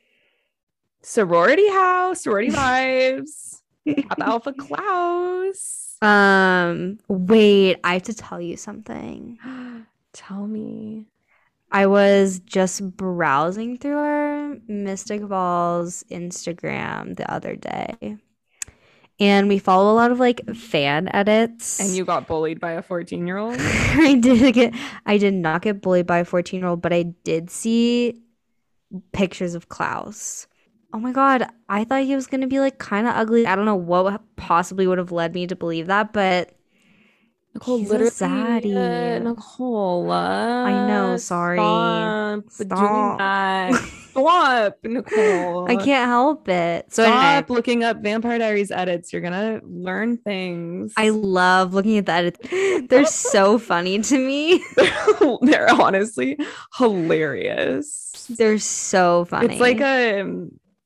S2: Sorority house, sorority vibes. Papa Alpha Klaus.
S1: Um, wait, I have to tell you something.
S2: Tell me.
S1: I was just browsing through our Mystic Balls Instagram the other day, and we follow a lot of like fan edits.
S2: And you got bullied by a fourteen year old?
S1: I did get, I did not get bullied by a fourteen year old, but I did see pictures of Klaus. Oh my God, I thought he was gonna be like kind of ugly. I don't know what possibly would have led me to believe that, but
S2: Nicole,
S1: he's a
S2: literally, uh,
S1: zaddy.
S2: Nicole,
S1: I know,
S2: uh,
S1: sorry.
S2: stop doing
S1: Stop.
S2: that. Stop, Nicole.
S1: I can't help it. So
S2: Stop
S1: anyway,
S2: looking up Vampire Diaries edits. You're gonna learn things.
S1: I love looking at the edits. They're so funny to me.
S2: They're honestly hilarious.
S1: They're so funny.
S2: It's like a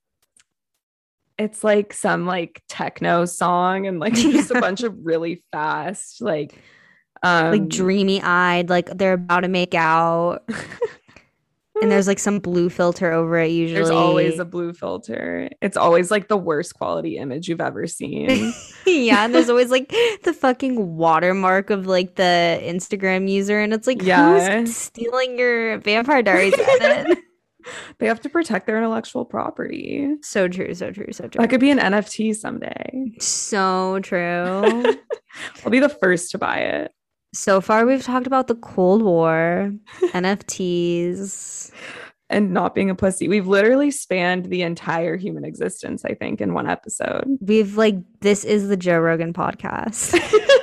S2: it's like some like techno song and like just a bunch of really fast like um
S1: like dreamy eyed, like they're about to make out. And there's like some blue filter over it usually.
S2: there's always a blue filter. It's always like the worst quality image you've ever seen.
S1: Yeah, and there's always like the fucking watermark of like the Instagram user, and it's like,
S2: Yeah.
S1: who's stealing your Vampire Diaries edit?
S2: They have to protect their intellectual property.
S1: So true, so true, so true.
S2: That could be an N F T someday.
S1: So true.
S2: I'll be the first to buy it.
S1: So far, we've talked about the Cold War, N F Ts.
S2: And not being a pussy. We've literally spanned the entire human existence, I think, in one episode.
S1: We've like, this is the Joe Rogan podcast.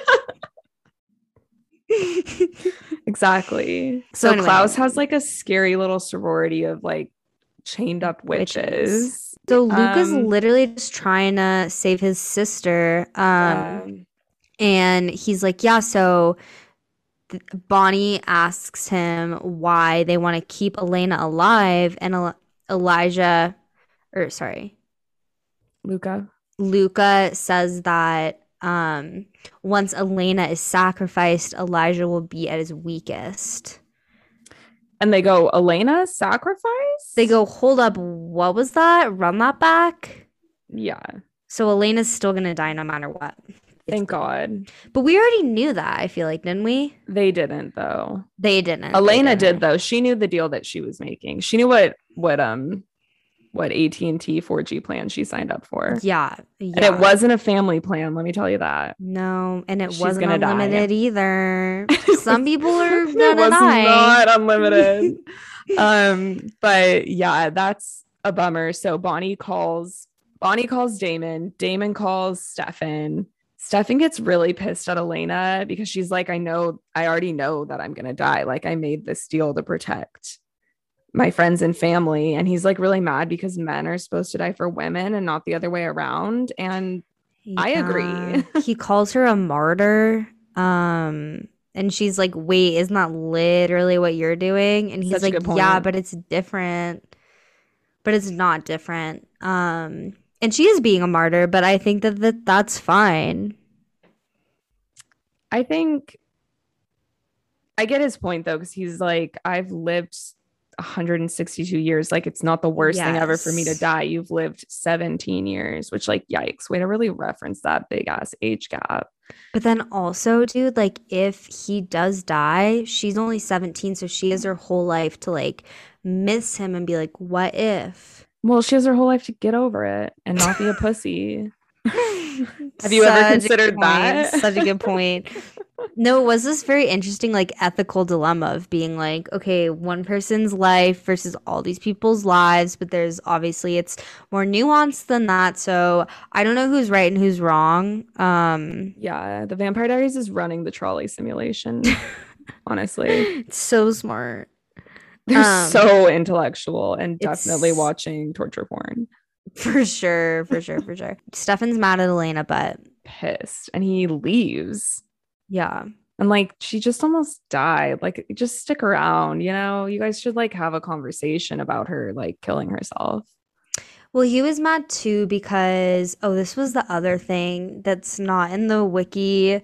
S2: Exactly.
S1: So
S2: So
S1: anyway.
S2: Klaus has like a scary little sorority of like chained up witches.
S1: Witches. So Luca's
S2: Um,
S1: literally just trying to save his sister. Um,
S2: Um,
S1: and he's like, yeah, so th- Bonnie asks him why they want to keep Elena alive, and El- Elijah, or sorry,
S2: Luca.
S1: Luca says that um, once Elena is sacrificed, Elijah will be at his weakest.
S2: And they go, Elena sacrifice?
S1: They go, hold up, what was that? Run that back.
S2: Yeah.
S1: So Elena's still gonna die no matter what.
S2: Thank
S1: basically.
S2: God.
S1: But we already knew that, I feel like, didn't we?
S2: They didn't though.
S1: They didn't. They
S2: Elena
S1: didn't.
S2: did though. She knew the deal that she was making. She knew what what um what A T and T four G plan she signed up for.
S1: Yeah.
S2: And
S1: Yeah.
S2: it wasn't a family plan, let me tell you that.
S1: No, and it
S2: She's
S1: wasn't
S2: gonna die.
S1: unlimited either.
S2: It
S1: Some
S2: was-
S1: people are
S2: It
S1: gonna
S2: was
S1: die.
S2: not unlimited. um, but yeah, that's a bummer. So Bonnie calls Bonnie calls Damon. Damon calls Stefan. Stefan gets really pissed at Elena because she's like, I know, I already know that I'm gonna die. Like I made this deal to protect my friends and family. And he's like really mad because men are supposed to die for women and not the other way around. And I agree.
S1: Yeah. He calls her a martyr. Um, and she's like, wait, isn't that literally what you're doing? And he's
S2: Such a
S1: like,
S2: good point.
S1: yeah, but it's different. But it's not different. Um, And she is being a martyr, but I think that, that that's fine.
S2: I think I get his point though, because he's like, I've lived one hundred sixty-two years. Like, it's not the worst thing ever for me to
S1: Yes.
S2: die. You've lived seventeen years, which, like, yikes, way to really reference that big ass age gap.
S1: But then also, dude, like if he does die, she's only seventeen, so she has her whole life to like miss him and be like, what if?
S2: Well, she has her whole life to get over it and not be a pussy. Have you ever
S1: Such a
S2: considered
S1: good point.
S2: that?
S1: Such a good point. No, it was this very interesting, like, ethical dilemma of being like, okay, one person's life versus all these people's lives, but there's obviously it's more nuanced than that. So I don't know who's right and who's wrong. Um,
S2: Yeah, the Vampire Diaries is running the trolley simulation. Honestly,
S1: it's so smart.
S2: they're
S1: Um,
S2: so intellectual and
S1: it's-
S2: definitely watching torture porn.
S1: For sure, for sure, for sure. Stefan's mad at Elena, but
S2: Pissed, and he leaves.
S1: yeah.
S2: And like, she just almost died. Like, just stick around, you know? You guys should like have a conversation about her like killing herself.
S1: Well, he was mad too because, oh, this was the other thing that's not in the wiki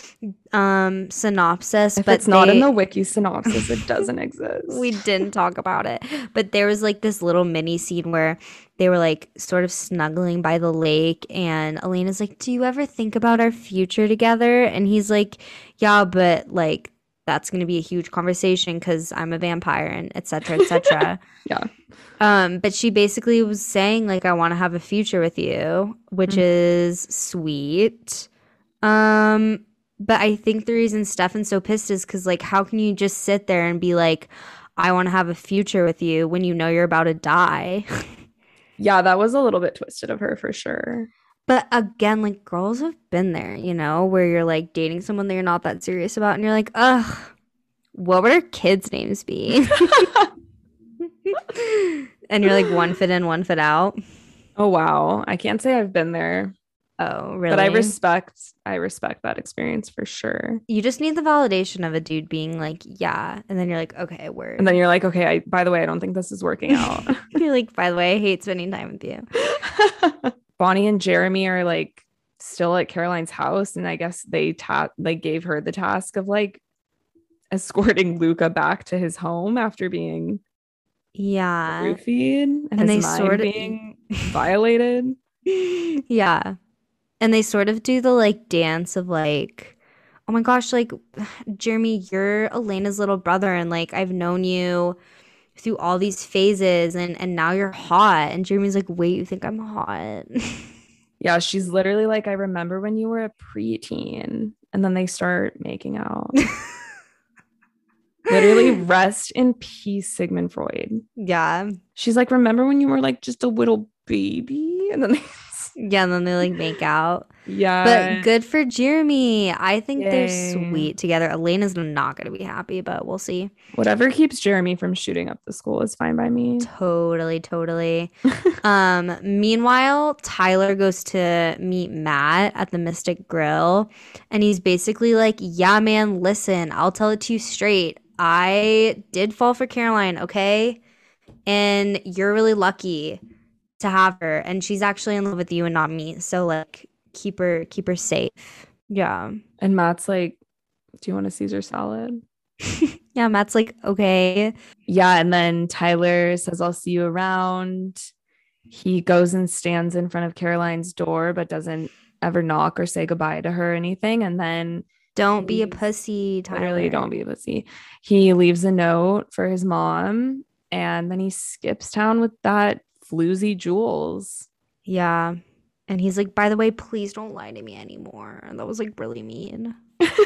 S1: um synopsis,
S2: If
S1: but
S2: it's not in
S1: they-
S2: the wiki synopsis, it doesn't exist.
S1: we didn't talk about it. But there was like this little mini scene where they were like sort of snuggling by the lake, and Elena's like, "Do you ever think about our future together?" And he's like, "Yeah, but like that's going to be a huge conversation because I'm a vampire and et cetera, et cetera"
S2: Yeah.
S1: Um, but she basically was saying like, "I want to have a future with you," which
S2: Mhm.
S1: is sweet. Um, but I think the reason Stefan's so pissed is because like, how can you just sit there and be like, "I want to have a future with you" when you know you're about to die?
S2: Yeah, that was a little bit twisted of her for sure.
S1: But again, like girls have been there, you know, where you're like dating someone that you're not that serious about, and you're like, ugh, what would our kids' names be? And you're like one foot in, one foot out.
S2: Oh wow. I can't say I've been there,
S1: Oh, really?
S2: but I respect I respect that experience for sure.
S1: You just need the validation of a dude being like, yeah, and then you're like, okay, word.
S2: And then you're like, okay, I by the way, I don't think this is working out.
S1: You're like, by the way, I hate spending time with you.
S2: Bonnie and Jeremy are like still at Caroline's house, and I guess they ta- like gave her the task of like escorting Luca back to his home after being
S1: Yeah.
S2: roofied and,
S1: And
S2: his
S1: they
S2: mind
S1: sort of-
S2: being violated.
S1: Yeah. And they sort of do the like dance of like, oh my gosh, like Jeremy, you're Elena's little brother, and like I've known you through all these phases, and and now you're hot. And Jeremy's like, wait, you think I'm hot?
S2: Yeah, she's literally like, I remember when you were a preteen, and then they start making out. Literally, rest in peace, Sigmund Freud.
S1: Yeah.
S2: She's like, remember when you were like just a little baby? And then they,
S1: Yeah, and then they like make out.
S2: yeah,
S1: But good for Jeremy. I think they're
S2: Yay.
S1: sweet together. Elena's not going to be happy, but we'll see.
S2: whatever keeps Jeremy from shooting up the school is fine by me.
S1: Totally, totally. um, meanwhile, Tyler goes to meet Matt at the Mystic Grill, and he's basically like, yeah, man, listen, I'll tell it to you straight. I did fall for Caroline, okay? And you're really lucky to have her, and she's actually in love with you and not me. So like keep her keep her safe. Yeah.
S2: And Matt's like, do you want a Caesar salad?
S1: Yeah, Matt's like, okay.
S2: Yeah, and then Tyler says, I'll see you around. He goes and stands in front of Caroline's door, but doesn't ever knock or say goodbye to her or anything. And then
S1: Don't be a
S2: Please.
S1: pussy, Tyler.
S2: literally, don't be a pussy. He leaves a note for his mom, and then he skips town with that floozy Jules.
S1: Yeah. And he's like, by the way, please don't lie to me anymore. And that was like really mean.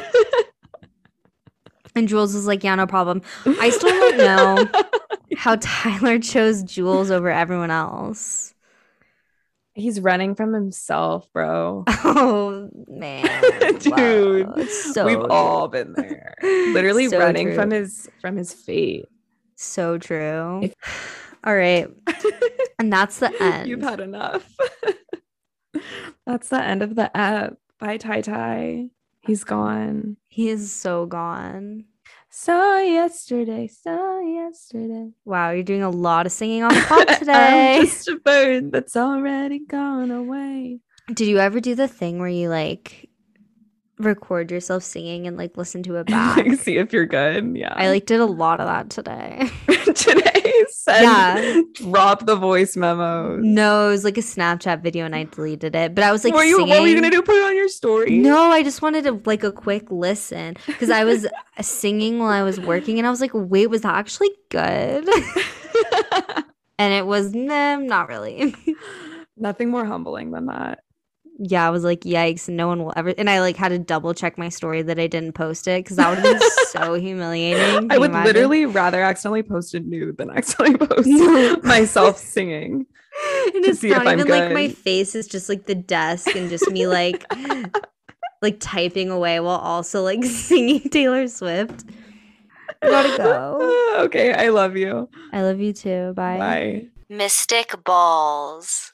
S1: And Jules is like, yeah, no problem. I still don't know how Tyler chose Jules over everyone else.
S2: He's running from himself, bro.
S1: Oh man.
S2: Dude,
S1: Wow. It's so
S2: We've
S1: true.
S2: all been there. Literally
S1: So
S2: running
S1: true.
S2: from his from his fate.
S1: So true.
S2: If-
S1: All right. And that's the end.
S2: You've had enough. That's the end of the app. Bye, Tai Tai. He's gone.
S1: He is so gone.
S2: Saw yesterday, saw yesterday.
S1: Wow, you're doing a lot of singing on the pod today.
S2: I'm just a bird that's already gone away.
S1: Did you ever do the thing where you like record yourself singing and like listen to it back?
S2: Like, see if you're good. Yeah.
S1: I like did a lot of that today.
S2: Today, send,
S1: Yeah.
S2: drop the voice memos.
S1: No, it was like a Snapchat video and I deleted it. But I was like
S2: What, you,
S1: singing.
S2: what were you gonna do? Put it on your story?
S1: No, I just wanted to like a quick listen because I was singing while I was working and I was like, wait, was that actually good? And it was, nah, not really.
S2: Nothing more humbling than that.
S1: Yeah, I was like, yikes, no one will ever. And I like had to double check my story that I didn't post it because that would have been so humiliating. Can
S2: I
S1: you
S2: would
S1: imagine?
S2: literally rather accidentally post a nude than accidentally post myself singing.
S1: And
S2: to
S1: it's
S2: see if
S1: not
S2: I'm
S1: even like my
S2: good.
S1: face is just like the desk and just me like like typing away while also like singing Taylor Swift. I gotta go.
S2: Okay, I love you.
S1: I love you too. Bye.
S2: Bye.
S3: Mystic balls.